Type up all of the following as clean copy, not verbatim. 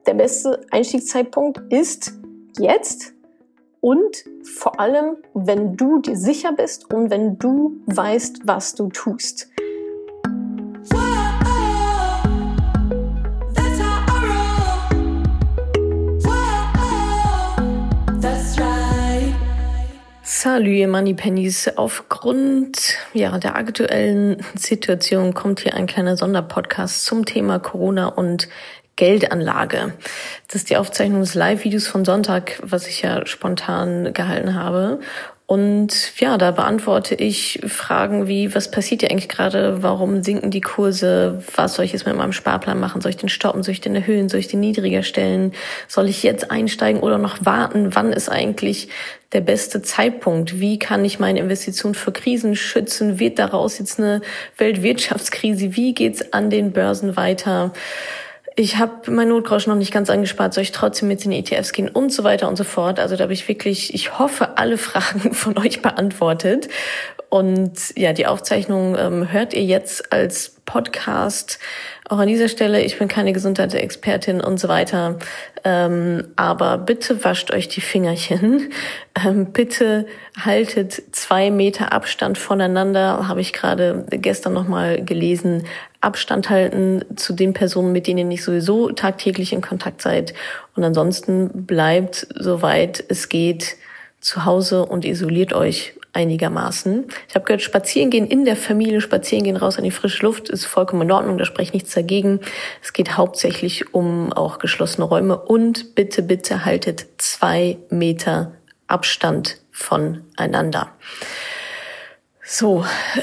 der beste Einstiegszeitpunkt ist jetzt und vor allem, wenn du dir sicher bist und wenn du weißt, was du tust. Salut, ihr Moneypennies. Aufgrund der aktuellen Situation kommt hier ein kleiner Sonderpodcast zum Thema Corona und Geldanlage. Das ist die Aufzeichnung des Live-Videos von Sonntag, was ich ja spontan gehalten habe. Und da beantworte ich Fragen wie, was passiert hier eigentlich gerade? Warum sinken die Kurse? Was soll ich jetzt mit meinem Sparplan machen? Soll ich den stoppen? Soll ich den erhöhen? Soll ich den niedriger stellen? Soll ich jetzt einsteigen oder noch warten? Wann ist eigentlich der beste Zeitpunkt? Wie kann ich meine Investition vor Krisen schützen? Wird daraus jetzt eine Weltwirtschaftskrise? Wie geht's an den Börsen weiter? Ich habe mein Notgroschen noch nicht ganz angespart, soll ich trotzdem mit den ETFs gehen und so weiter und so fort. Also da habe ich wirklich, ich hoffe, alle Fragen von euch beantwortet. Und die Aufzeichnung hört ihr jetzt als Podcast. Auch an dieser Stelle, ich bin keine Gesundheitsexpertin und so weiter. Aber bitte wascht euch die Fingerchen. Bitte haltet 2 Meter Abstand voneinander. Habe ich gerade gestern nochmal gelesen. Abstand halten zu den Personen, mit denen ihr nicht sowieso tagtäglich in Kontakt seid. Und ansonsten bleibt, soweit es geht, zu Hause und isoliert euch einigermaßen. Ich habe gehört, spazieren gehen in der Familie, spazieren gehen raus in die frische Luft ist vollkommen in Ordnung, da spreche ich nichts dagegen. Es geht hauptsächlich um auch geschlossene Räume und bitte, bitte haltet 2 Meter Abstand voneinander. So,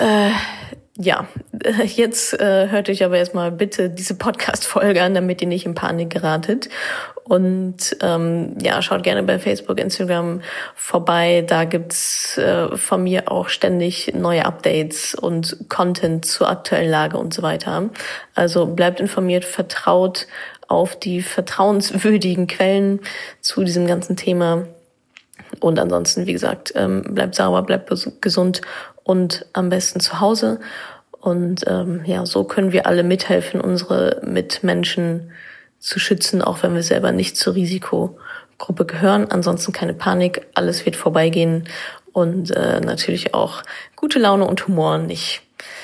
jetzt hört euch aber erstmal bitte diese Podcast-Folge an, damit ihr nicht in Panik geratet. Und schaut gerne bei Facebook, Instagram vorbei. Da gibt's von mir auch ständig neue Updates und Content zur aktuellen Lage und so weiter. Also bleibt informiert, vertraut auf die vertrauenswürdigen Quellen zu diesem ganzen Thema. Und ansonsten, wie gesagt, bleibt sauber, bleibt gesund und am besten zu Hause. Und so können wir alle mithelfen, unsere Mitmenschen zu schützen, auch wenn wir selber nicht zur Risikogruppe gehören. Ansonsten keine Panik, alles wird vorbeigehen. Und natürlich auch gute Laune und Humor nicht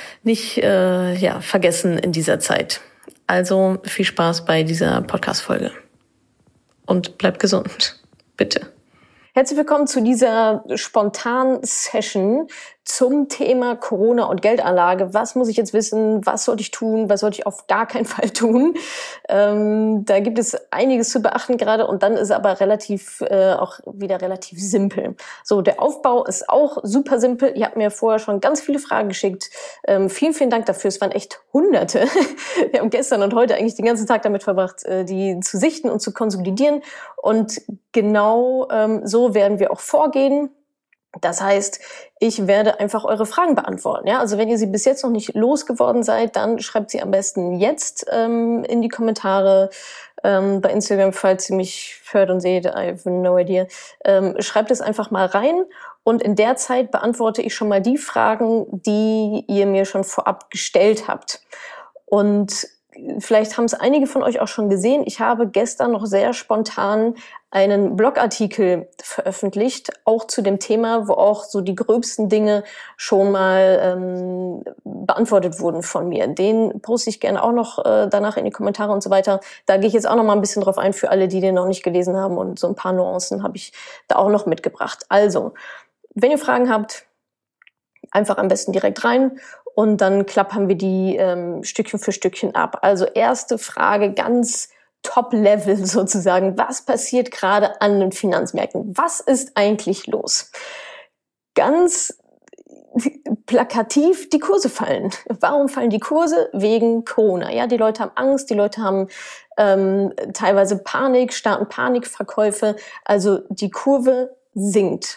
vergessen in dieser Zeit. Also viel Spaß bei dieser Podcast-Folge. Und bleibt gesund. Bitte. Herzlich willkommen zu dieser spontanen Session zum Thema Corona und Geldanlage. Was muss ich jetzt wissen? Was sollte ich tun? Was sollte ich auf gar keinen Fall tun? Da gibt es einiges zu beachten gerade und dann ist aber auch wieder relativ simpel. So, der Aufbau ist auch super simpel. Ihr habt mir vorher schon ganz viele Fragen geschickt. Vielen, vielen Dank dafür. Es waren echt Hunderte. Wir haben gestern und heute eigentlich den ganzen Tag damit verbracht, die zu sichten und zu konsolidieren. Und genau so werden wir auch vorgehen. Das heißt, ich werde einfach eure Fragen beantworten. Ja? Also wenn ihr sie bis jetzt noch nicht losgeworden seid, dann schreibt sie am besten jetzt in die Kommentare bei Instagram, falls ihr mich hört und seht. I have no idea. Schreibt es einfach mal rein und in der Zeit beantworte ich schon mal die Fragen, die ihr mir schon vorab gestellt habt. Und vielleicht haben es einige von euch auch schon gesehen. Ich habe gestern noch sehr spontan einen Blogartikel veröffentlicht, auch zu dem Thema, wo auch so die gröbsten Dinge schon mal beantwortet wurden von mir. Den poste ich gerne auch noch danach in die Kommentare und so weiter. Da gehe ich jetzt auch noch mal ein bisschen drauf ein für alle, die den noch nicht gelesen haben und so ein paar Nuancen habe ich da auch noch mitgebracht. Also, wenn ihr Fragen habt, einfach am besten direkt rein. Und dann klappern wir die Stückchen für Stückchen ab. Also erste Frage, ganz Top-Level sozusagen. Was passiert gerade an den Finanzmärkten? Was ist eigentlich los? Ganz plakativ, die Kurse fallen. Warum fallen die Kurse? Wegen Corona. Ja, die Leute haben Angst, die Leute haben teilweise Panik, starten Panikverkäufe. Also die Kurve sinkt.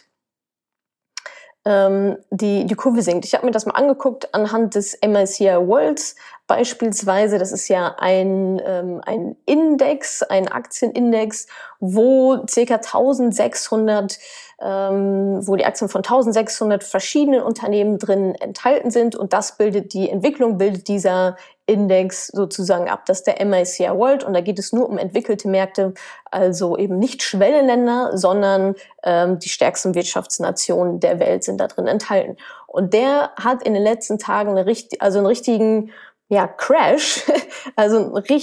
Die Kurve sinkt. Ich habe mir das mal angeguckt anhand des MSCI Worlds beispielsweise. Das ist ja ein Index, ein Aktienindex, wo ca. 1600, wo die Aktien von 1600 verschiedenen Unternehmen drin enthalten sind und das bildet die Entwicklung, bildet dieser Index sozusagen ab. Das ist der MSCI World und da geht es nur um entwickelte Märkte, also eben nicht Schwellenländer, sondern die stärksten Wirtschaftsnationen der Welt sind da drin enthalten. Und der hat in den letzten Tagen einen richtigen Crash, also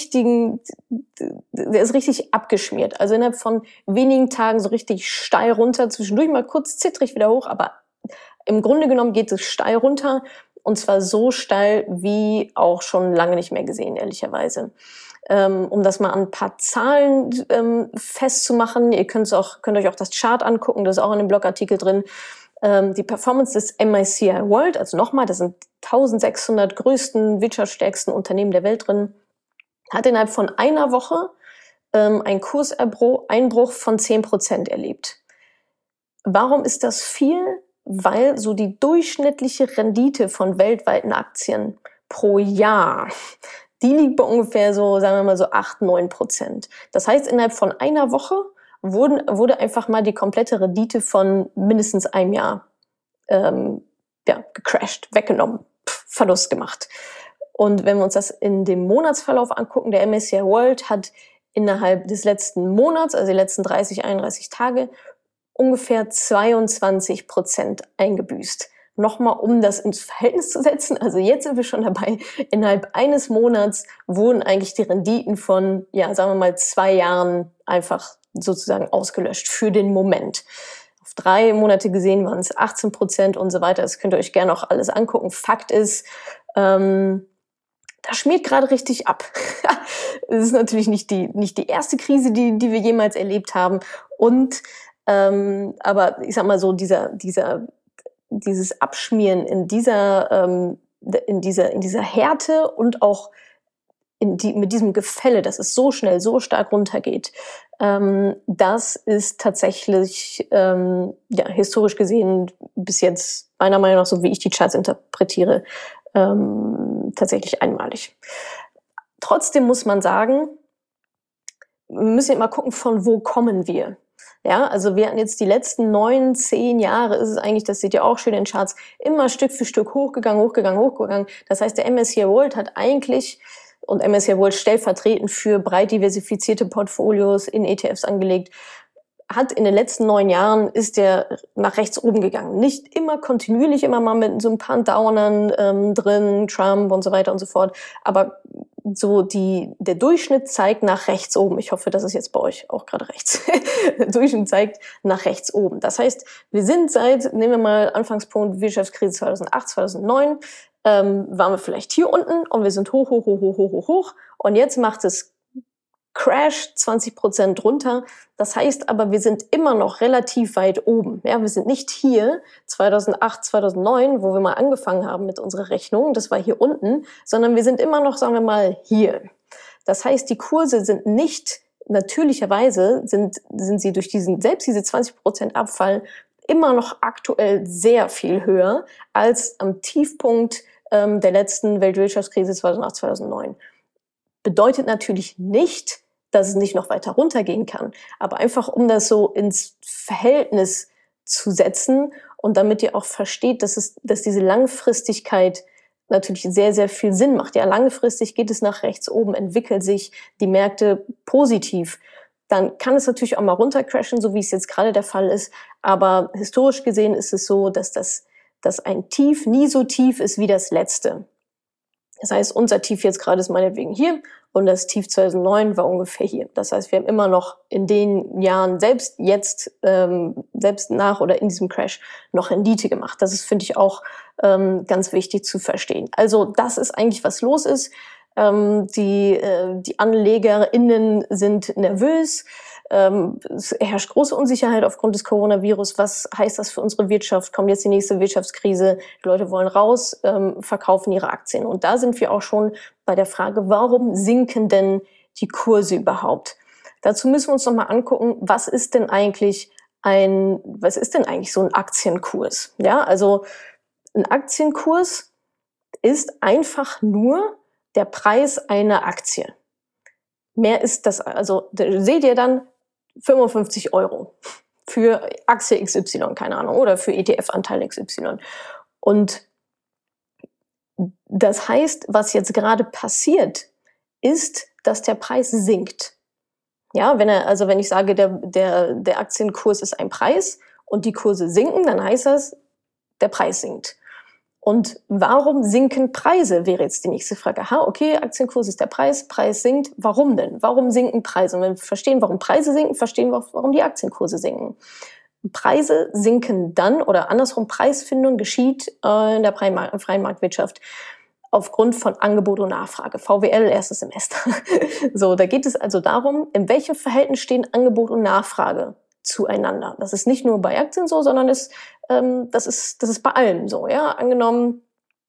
der ist richtig abgeschmiert. Also innerhalb von wenigen Tagen so richtig steil runter, zwischendurch mal kurz zittrig wieder hoch, aber im Grunde genommen geht es steil runter und zwar so steil wie auch schon lange nicht mehr gesehen, ehrlicherweise. Um das mal an ein paar Zahlen festzumachen, ihr könnt euch auch das Chart angucken, das ist auch in dem Blogartikel drin. Die Performance des MSCI World, also nochmal, das sind 1600 größten, wirtschaftsstärksten Unternehmen der Welt drin, hat innerhalb von einer Woche einen Kurseinbruch von 10% erlebt. Warum ist das viel? Weil so die durchschnittliche Rendite von weltweiten Aktien pro Jahr, die liegt bei ungefähr so, sagen wir mal so 8-9%. Das heißt, innerhalb von einer Woche wurde einfach mal die komplette Rendite von mindestens einem Jahr gecrashed, weggenommen, Verlust gemacht. Und wenn wir uns das in dem Monatsverlauf angucken, der MSCI World hat innerhalb des letzten Monats, also die letzten 31 Tage, ungefähr 22% eingebüßt. Nochmal, um das ins Verhältnis zu setzen, also jetzt sind wir schon dabei, innerhalb eines Monats wurden eigentlich die Renditen von, sagen wir mal, 2 Jahren einfach sozusagen ausgelöscht für den Moment. Auf 3 Monate gesehen waren es 18% und so weiter. Das könnt ihr euch gerne auch alles angucken. Fakt ist, da schmiert gerade richtig ab. Es ist natürlich nicht die erste Krise, die wir jemals erlebt haben. Und aber ich sag mal so, dieses Abschmieren in dieser Härte und auch mit diesem Gefälle, dass es so schnell, so stark runtergeht, das ist tatsächlich historisch gesehen bis jetzt meiner Meinung nach, so wie ich die Charts interpretiere, tatsächlich einmalig. Trotzdem muss man sagen, wir müssen immer gucken, von wo kommen wir. Ja, also wir hatten jetzt die letzten 9, 10 Jahre, ist es eigentlich, das seht ihr auch schön in den Charts, immer Stück für Stück hochgegangen. Das heißt, der MSCI World hat eigentlich, und MSCI World stellvertretend für breit diversifizierte Portfolios in ETFs angelegt, hat in den letzten 9 Jahren, ist der nach rechts oben gegangen. Nicht immer kontinuierlich, immer mal mit so ein paar Downern drin, Trump und so weiter und so fort, aber so der Durchschnitt zeigt nach rechts oben. Ich hoffe, das ist jetzt bei euch auch gerade rechts. Der Durchschnitt zeigt nach rechts oben. Das heißt, wir sind nehmen wir mal Anfangspunkt Wirtschaftskrise 2008, 2009, waren wir vielleicht hier unten und wir sind hoch. Und jetzt macht es Crash 20% runter. Das heißt aber, wir sind immer noch relativ weit oben. Ja, wir sind nicht hier 2008, 2009, wo wir mal angefangen haben mit unserer Rechnung. Das war hier unten, sondern wir sind immer noch, sagen wir mal, hier. Das heißt, die Kurse sind nicht, natürlicherweise sind sie durch selbst diese 20% Abfall immer noch aktuell sehr viel höher als am Tiefpunkt der letzten Weltwirtschaftskrise 2008, 2009. Bedeutet natürlich nicht, dass es nicht noch weiter runtergehen kann, aber einfach, um das so ins Verhältnis zu setzen und damit ihr auch versteht, dass diese Langfristigkeit natürlich sehr, sehr viel Sinn macht. Ja, langfristig geht es nach rechts oben, entwickeln sich die Märkte positiv. Dann kann es natürlich auch mal runtercrashen, so wie es jetzt gerade der Fall ist, aber historisch gesehen ist es so, dass ein Tief nie so tief ist wie das letzte. Das heißt, unser Tief jetzt gerade ist meinetwegen hier und das Tief 2009 war ungefähr hier. Das heißt, wir haben immer noch in den Jahren, selbst nach oder in diesem Crash, noch Rendite gemacht. Das ist, finde ich, auch ganz wichtig zu verstehen. Also das ist eigentlich, was los ist. Die AnlegerInnen sind nervös. Es herrscht große Unsicherheit aufgrund des Coronavirus. Was heißt das für unsere Wirtschaft? Kommt jetzt die nächste Wirtschaftskrise? Die Leute wollen raus, verkaufen ihre Aktien. Und da sind wir auch schon bei der Frage, warum sinken denn die Kurse überhaupt? Dazu müssen wir uns nochmal angucken, was ist denn eigentlich so ein Aktienkurs? Ja, also ein Aktienkurs ist einfach nur der Preis einer Aktie. Mehr ist das, also da seht ihr dann 55 € für Aktie XY, keine Ahnung, oder für ETF-Anteil XY. Und Das heißt, was jetzt gerade passiert, ist, dass der Preis sinkt. Ja, wenn ich sage, der Aktienkurs ist ein Preis und die Kurse sinken, dann heißt das, der Preis sinkt. Und warum sinken Preise, wäre jetzt die nächste Frage. Okay, Aktienkurs ist der Preis, Preis sinkt. Warum denn? Warum sinken Preise? Und wenn wir verstehen, warum Preise sinken, verstehen wir auch, warum die Aktienkurse sinken. Preise sinken dann, oder andersrum, Preisfindung geschieht in der freien Marktwirtschaft aufgrund von Angebot und Nachfrage. VWL, erstes Semester. So, da geht es also darum, in welchem Verhältnis stehen Angebot und Nachfrage zueinander. Das ist nicht nur bei Aktien so, sondern das ist bei allem so. Ja, angenommen,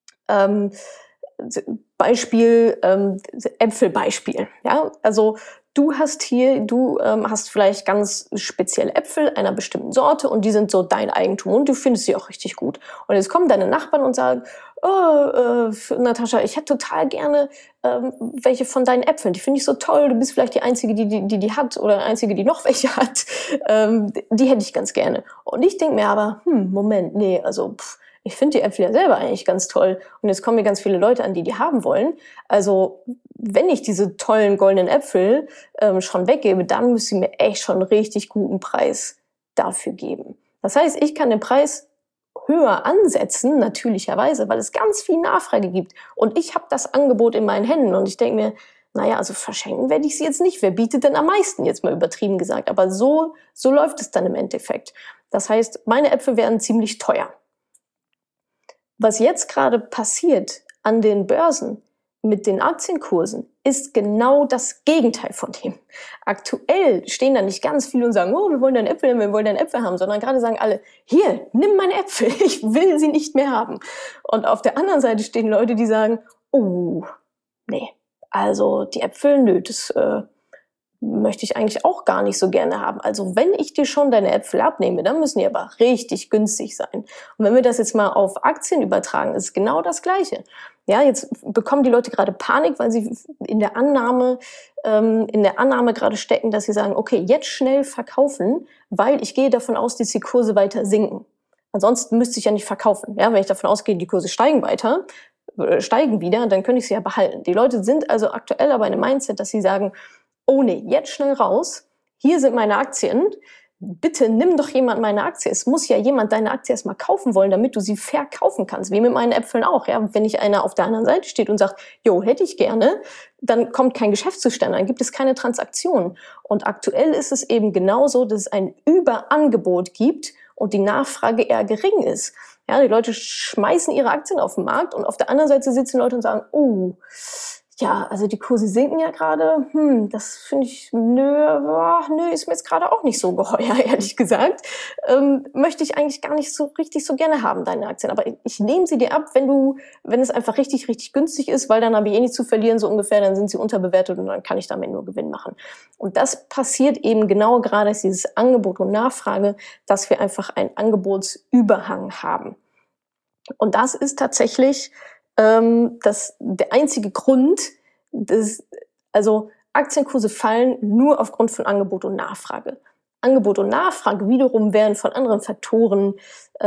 Beispiel, Äpfelbeispiel. Ja, also du hast vielleicht ganz spezielle Äpfel einer bestimmten Sorte und die sind so dein Eigentum und du findest sie auch richtig gut. Und jetzt kommen deine Nachbarn und sagen, Natascha, ich hätte total gerne welche von deinen Äpfeln. Die finde ich so toll. Du bist vielleicht die Einzige, die hat oder die Einzige, die noch welche hat. Die hätte ich ganz gerne. Und ich denke mir aber, Moment, nee, also ich finde die Äpfel ja selber eigentlich ganz toll. Und jetzt kommen mir ganz viele Leute an, die haben wollen. Also wenn ich diese tollen goldenen Äpfel schon weggebe, dann müsst ihr mir echt schon einen richtig guten Preis dafür geben. Das heißt, ich kann den Preis höher ansetzen, natürlicherweise, weil es ganz viel Nachfrage gibt. Und ich habe das Angebot in meinen Händen. Und ich denke mir, naja, also verschenken werde ich sie jetzt nicht. Wer bietet denn am meisten, jetzt mal übertrieben gesagt. Aber so läuft es dann im Endeffekt. Das heißt, meine Äpfel werden ziemlich teuer. Was jetzt gerade passiert an den Börsen mit den Aktienkursen, ist genau das Gegenteil von dem. Aktuell stehen da nicht ganz viele und sagen, wir wollen deine Äpfel haben, sondern gerade sagen alle, hier, nimm meine Äpfel, ich will sie nicht mehr haben. Und auf der anderen Seite stehen Leute, die sagen, nee, also die Äpfel, nö, das möchte ich eigentlich auch gar nicht so gerne haben. Also wenn ich dir schon deine Äpfel abnehme, dann müssen die aber richtig günstig sein. Und wenn wir das jetzt mal auf Aktien übertragen, ist es genau das Gleiche. Ja, jetzt bekommen die Leute gerade Panik, weil sie in der Annahme gerade stecken, dass sie sagen, okay, jetzt schnell verkaufen, weil ich gehe davon aus, dass die Kurse weiter sinken. Ansonsten müsste ich ja nicht verkaufen. Ja, wenn ich davon ausgehe, die Kurse steigen wieder, dann könnte ich sie ja behalten. Die Leute sind also aktuell aber in einem Mindset, dass sie sagen, nee, jetzt schnell raus, hier sind meine Aktien, bitte nimm doch jemand meine Aktie. Es muss ja jemand deine Aktie erstmal kaufen wollen, damit du sie verkaufen kannst, wie mit meinen Äpfeln auch. Ja? Wenn nicht einer auf der anderen Seite steht und sagt, hätte ich gerne, dann kommt kein Geschäft zustande, dann gibt es keine Transaktion. Und aktuell ist es eben genauso, dass es ein Überangebot gibt und die Nachfrage eher gering ist. Ja, die Leute schmeißen ihre Aktien auf den Markt und auf der anderen Seite sitzen Leute und sagen, ja, also die Kurse sinken ja gerade. Das finde ich, nö, ist mir jetzt gerade auch nicht so geheuer, ehrlich gesagt. Möchte ich eigentlich gar nicht so richtig so gerne haben, deine Aktien. Aber ich nehme sie dir ab, wenn es einfach richtig, richtig günstig ist, weil dann habe ich nichts zu verlieren, so ungefähr, dann sind sie unterbewertet und dann kann ich damit nur Gewinn machen. Und das passiert eben genau gerade, ist dieses Angebot und Nachfrage, dass wir einfach einen Angebotsüberhang haben. Und das ist tatsächlich der einzige Grund, also Aktienkurse fallen nur aufgrund von Angebot und Nachfrage. Angebot und Nachfrage wiederum werden von anderen Faktoren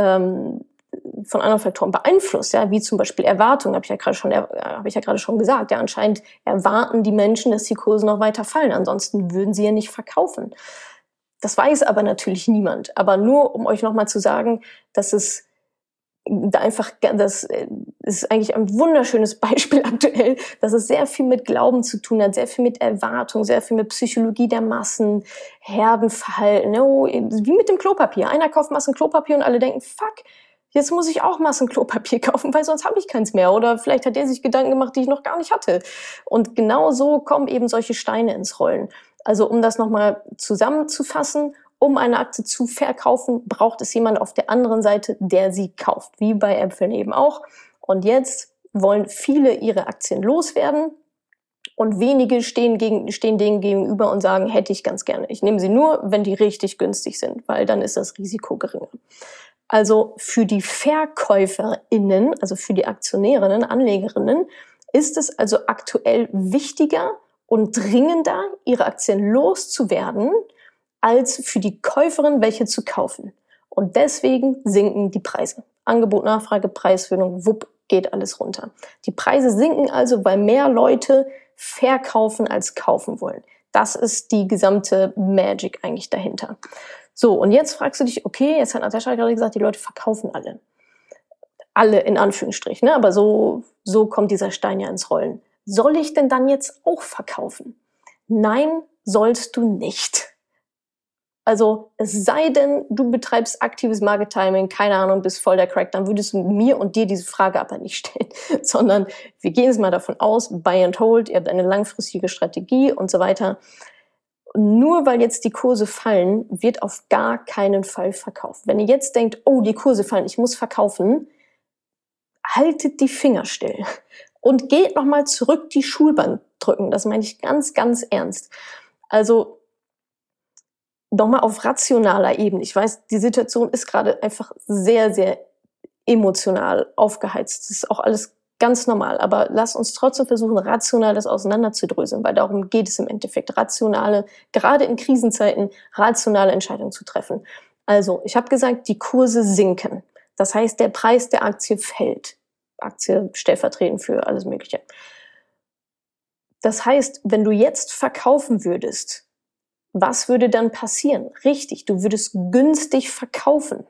beeinflusst, ja, wie zum Beispiel Erwartung, habe ich ja gerade schon gesagt. Ja, anscheinend erwarten die Menschen, dass die Kurse noch weiter fallen, ansonsten würden sie ja nicht verkaufen. Das weiß aber natürlich niemand. Aber nur, um euch nochmal zu sagen, dass es das ist eigentlich ein wunderschönes Beispiel aktuell, dass es sehr viel mit Glauben zu tun hat, sehr viel mit Erwartung, sehr viel mit Psychologie der Massen, Herdenverhalten, wie mit dem Klopapier. Einer kauft Massen Klopapier und alle denken, fuck, jetzt muss ich auch Massen Klopapier kaufen, weil sonst habe ich keins mehr. Oder vielleicht hat der sich Gedanken gemacht, die ich noch gar nicht hatte. Und genau so kommen eben solche Steine ins Rollen. Also um das nochmal zusammenzufassen, um eine Aktie zu verkaufen, braucht es jemand auf der anderen Seite, der sie kauft, wie bei Äpfeln eben auch. Und jetzt wollen viele ihre Aktien loswerden und wenige stehen denen gegenüber und sagen, hätte ich ganz gerne. Ich nehme sie nur, wenn die richtig günstig sind, weil dann ist das Risiko geringer. Also für die VerkäuferInnen, also für die Aktionärinnen, Anlegerinnen, ist es also aktuell wichtiger und dringender, ihre Aktien loszuwerden, als für die Käuferin welche zu kaufen. Und deswegen sinken die Preise. Angebot, Nachfrage, Preisfindung, wupp, geht alles runter. Die Preise sinken also, weil mehr Leute verkaufen als kaufen wollen. Das ist die gesamte Magic eigentlich dahinter. So, und jetzt fragst du dich, okay, jetzt hat Natascha gerade gesagt, die Leute verkaufen alle. Alle in Anführungsstrichen, ne? Aber so kommt dieser Stein ja ins Rollen. Soll ich denn dann jetzt auch verkaufen? Nein, sollst du nicht. Also es sei denn, du betreibst aktives Market Timing, keine Ahnung, bist voll der Crack, dann würdest du mir und dir diese Frage aber nicht stellen, sondern wir gehen jetzt mal davon aus, Buy and Hold, ihr habt eine langfristige Strategie und so weiter. Nur weil jetzt die Kurse fallen, wird auf gar keinen Fall verkauft. Wenn ihr jetzt denkt, oh, die Kurse fallen, ich muss verkaufen, haltet die Finger still und geht nochmal zurück die Schulbank drücken. Das meine ich ganz, ganz ernst. Also nochmal auf rationaler Ebene. Ich weiß, die Situation ist gerade einfach sehr, sehr emotional aufgeheizt. Das ist auch alles ganz normal. Aber lass uns trotzdem versuchen, rational das auseinanderzudröseln, weil darum geht es im Endeffekt. Rationale, gerade in Krisenzeiten, rationale Entscheidungen zu treffen. Also, ich habe gesagt, die Kurse sinken. Das heißt, der Preis der Aktie fällt. Aktie stellvertretend für alles Mögliche. Das heißt, wenn du jetzt verkaufen würdest, was würde dann passieren? Richtig, du würdest günstig verkaufen.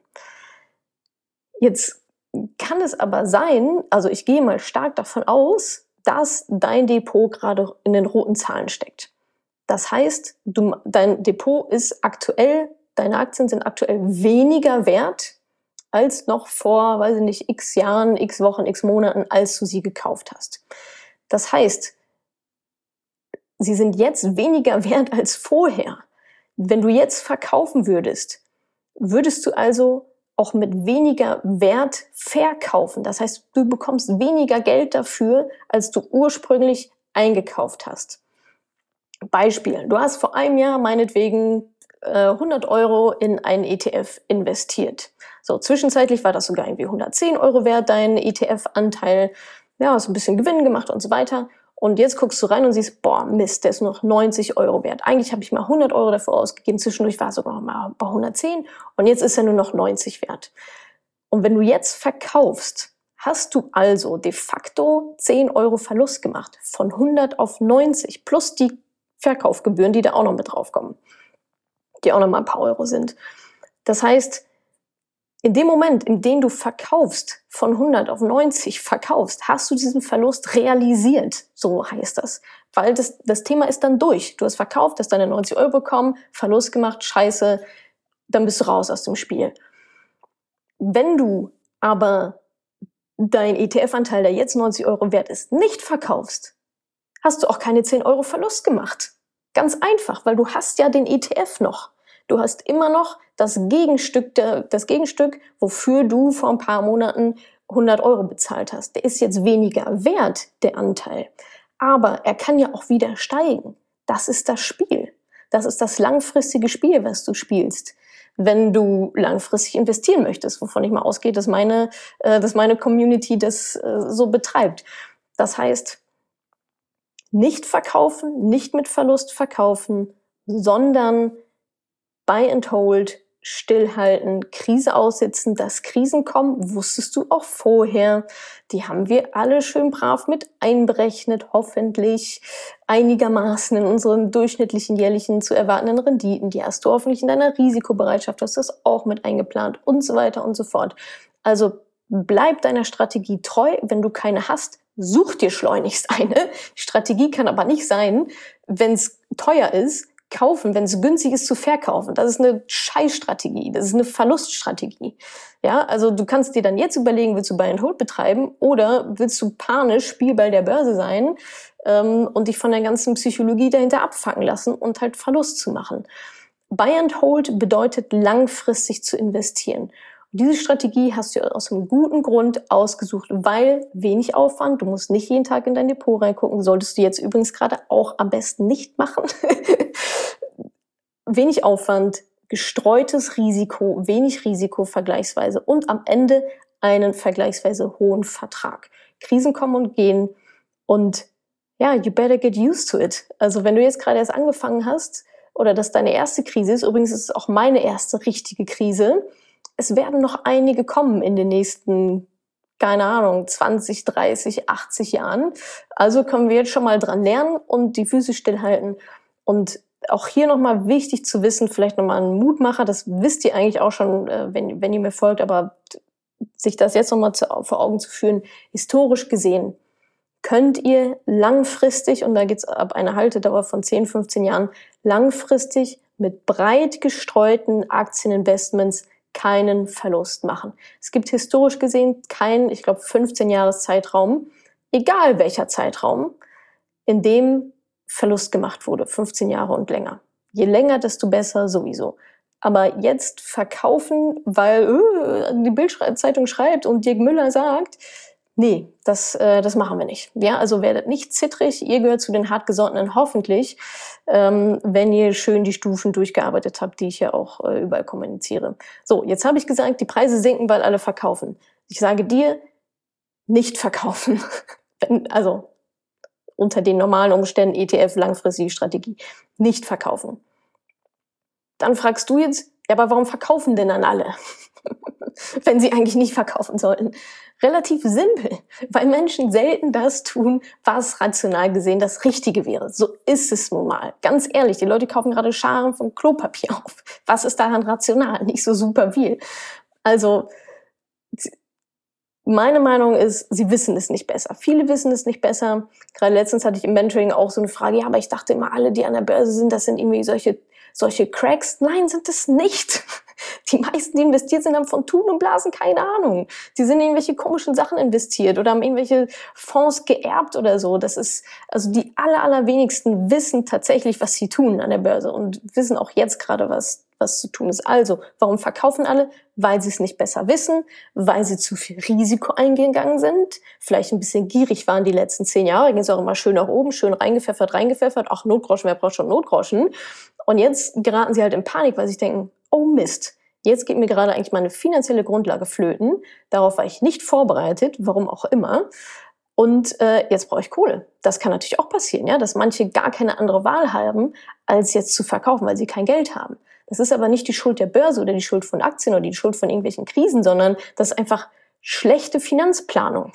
Jetzt kann es aber sein, also ich gehe mal stark davon aus, dass dein Depot gerade in den roten Zahlen steckt. Das heißt, dein Depot ist aktuell, deine Aktien sind aktuell weniger wert als noch vor, weiß ich nicht, x Jahren, x Wochen, x Monaten, als du sie gekauft hast. Das heißt, sie sind jetzt weniger wert als vorher. Wenn du jetzt verkaufen würdest, würdest du also auch mit weniger Wert verkaufen. Das heißt, du bekommst weniger Geld dafür, als du ursprünglich eingekauft hast. Beispiel, du hast vor einem Jahr meinetwegen 100 Euro in einen ETF investiert. So, zwischenzeitlich war das sogar irgendwie 110 Euro wert, dein ETF-Anteil. Ja, hast ein bisschen Gewinn gemacht und so weiter. Und jetzt guckst du rein und siehst, boah, Mist, der ist nur noch 90 Euro wert. Eigentlich habe ich mal 100 Euro dafür ausgegeben, zwischendurch war es sogar noch mal bei 110 und jetzt ist er nur noch 90 wert. Und wenn du jetzt verkaufst, hast du also de facto 10 Euro Verlust gemacht, von 100 auf 90, plus die Verkaufsgebühren, die da auch noch mit draufkommen, die auch noch mal ein paar Euro sind. Das heißt, in dem Moment, in dem du verkaufst, von 100 auf 90 verkaufst, hast du diesen Verlust realisiert, so heißt das. Weil das Thema ist dann durch. Du hast verkauft, hast deine 90 Euro bekommen, Verlust gemacht, scheiße, dann bist du raus aus dem Spiel. Wenn du aber dein ETF-Anteil, der jetzt 90 Euro wert ist, nicht verkaufst, hast du auch keine 10 Euro Verlust gemacht. Ganz einfach, weil du hast ja den ETF noch. Du hast immer noch das Gegenstück, wofür du vor ein paar Monaten 100 Euro bezahlt hast. Der ist jetzt weniger wert, der Anteil. Aber er kann ja auch wieder steigen. Das ist das Spiel. Das ist das langfristige Spiel, was du spielst. Wenn du langfristig investieren möchtest, wovon ich mal ausgehe, dass meine Community das so betreibt. Das heißt, nicht verkaufen, nicht mit Verlust verkaufen, sondern Buy and Hold, stillhalten, Krise aussitzen, dass Krisen kommen, wusstest du auch vorher. Die haben wir alle schön brav mit einberechnet, hoffentlich einigermaßen in unseren durchschnittlichen jährlichen zu erwartenden Renditen. Die hast du hoffentlich in deiner Risikobereitschaft, hast du das auch mit eingeplant und so weiter und so fort. Also bleib deiner Strategie treu. Wenn du keine hast, such dir schleunigst eine. Die Strategie kann aber nicht sein, wenn es teuer ist, kaufen, wenn es günstig ist, zu verkaufen. Das ist eine Scheißstrategie. Das ist eine Verluststrategie. Ja, also du kannst dir dann jetzt überlegen, willst du Buy and Hold betreiben oder willst du panisch Spielball der Börse sein und dich von der ganzen Psychologie dahinter abfacken lassen und halt Verlust zu machen. Buy and Hold bedeutet langfristig zu investieren. Und diese Strategie hast du aus einem guten Grund ausgesucht, weil wenig Aufwand, du musst nicht jeden Tag in dein Depot reingucken, solltest du jetzt übrigens gerade auch am besten nicht machen. Wenig Aufwand, gestreutes Risiko, wenig Risiko vergleichsweise und am Ende einen vergleichsweise hohen Vertrag. Krisen kommen und gehen und ja, you better get used to it. Also wenn du jetzt gerade erst angefangen hast oder das deine erste Krise ist, übrigens ist es auch meine erste richtige Krise, es werden noch einige kommen in den nächsten keine Ahnung, 20, 30, 80 Jahren. Also können wir jetzt schon mal dran lernen und die Füße stillhalten. Und auch hier nochmal wichtig zu wissen, vielleicht nochmal ein Mutmacher, das wisst ihr eigentlich auch schon, wenn ihr mir folgt, aber sich das jetzt nochmal vor Augen zu führen, historisch gesehen, könnt ihr langfristig, und da geht's ab einer Haltedauer von 10, 15 Jahren, langfristig mit breit gestreuten Aktieninvestments keinen Verlust machen. Es gibt historisch gesehen keinen, ich glaube, 15-Jahres-Zeitraum, egal welcher Zeitraum, in dem Verlust gemacht wurde, 15 Jahre und länger. Je länger, desto besser sowieso. Aber jetzt verkaufen, weil die Bild-Zeitung schreibt und Dirk Müller sagt, nee, das machen wir nicht. Ja, also werdet nicht zittrig, ihr gehört zu den Hartgesottenen hoffentlich, wenn ihr schön die Stufen durchgearbeitet habt, die ich ja auch überall kommuniziere. So, jetzt habe ich gesagt, die Preise sinken, weil alle verkaufen. Ich sage dir, nicht verkaufen. Also unter den normalen Umständen ETF, langfristige Strategie, nicht verkaufen. Dann fragst du jetzt, ja, aber warum verkaufen denn dann alle? Wenn sie eigentlich nicht verkaufen sollten. Relativ simpel, weil Menschen selten das tun, was rational gesehen das Richtige wäre. So ist es nun mal. Ganz ehrlich, die Leute kaufen gerade Scharen von Klopapier auf. Was ist daran rational? Nicht so super viel. Also, meine Meinung ist, sie wissen es nicht besser. Viele wissen es nicht besser. Gerade letztens hatte ich im Mentoring auch so eine Frage, ja, aber ich dachte immer, alle, die an der Börse sind, das sind irgendwie solche Cracks. Nein, sind es nicht. Die meisten, die investiert sind, haben von Tuten und Blasen keine Ahnung. Die sind in irgendwelche komischen Sachen investiert oder haben irgendwelche Fonds geerbt oder so. Das ist, also die allerwenigsten wissen tatsächlich, was sie tun an der Börse und wissen auch jetzt gerade, was zu tun ist. Also, warum verkaufen alle? Weil sie es nicht besser wissen, weil sie zu viel Risiko eingegangen sind, vielleicht ein bisschen gierig waren die letzten 10 Jahre, ging es auch immer schön nach oben, schön reingepfeffert, ach, Notgroschen, wer braucht schon Notgroschen? Und jetzt geraten sie halt in Panik, weil sie denken, oh Mist, jetzt geht mir gerade eigentlich meine finanzielle Grundlage flöten, darauf war ich nicht vorbereitet, warum auch immer. Und jetzt brauche ich Kohle. Das kann natürlich auch passieren, ja, dass manche gar keine andere Wahl haben, als jetzt zu verkaufen, weil sie kein Geld haben. Das ist aber nicht die Schuld der Börse oder die Schuld von Aktien oder die Schuld von irgendwelchen Krisen, sondern das ist einfach schlechte Finanzplanung.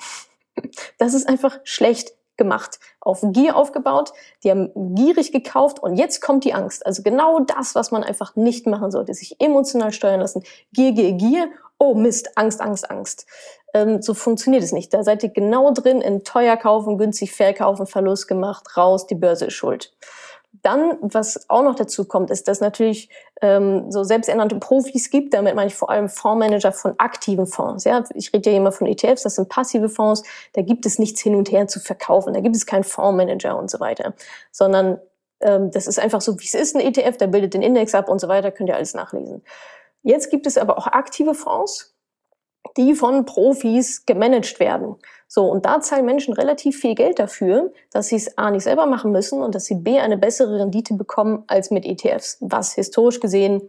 Das ist einfach schlecht gemacht, auf Gier aufgebaut, die haben gierig gekauft und jetzt kommt die Angst. Also genau das, was man einfach nicht machen sollte, sich emotional steuern lassen. Gier, oh Mist, Angst. So funktioniert es nicht. Da seid ihr genau drin in teuer kaufen, günstig verkaufen, Verlust gemacht, raus, die Börse ist schuld. Dann, was auch noch dazu kommt, ist, dass natürlich so selbsternannte Profis gibt, damit meine ich vor allem Fondsmanager von aktiven Fonds. Ja? Ich rede ja immer von ETFs, das sind passive Fonds, da gibt es nichts hin und her zu verkaufen, da gibt es keinen Fondsmanager und so weiter, sondern das ist einfach so, wie es ist, ein ETF, der bildet den Index ab und so weiter, könnt ihr alles nachlesen. Jetzt gibt es aber auch aktive Fonds, die von Profis gemanagt werden. So, und da zahlen Menschen relativ viel Geld dafür, dass sie es A nicht selber machen müssen und dass sie B eine bessere Rendite bekommen als mit ETFs, was historisch gesehen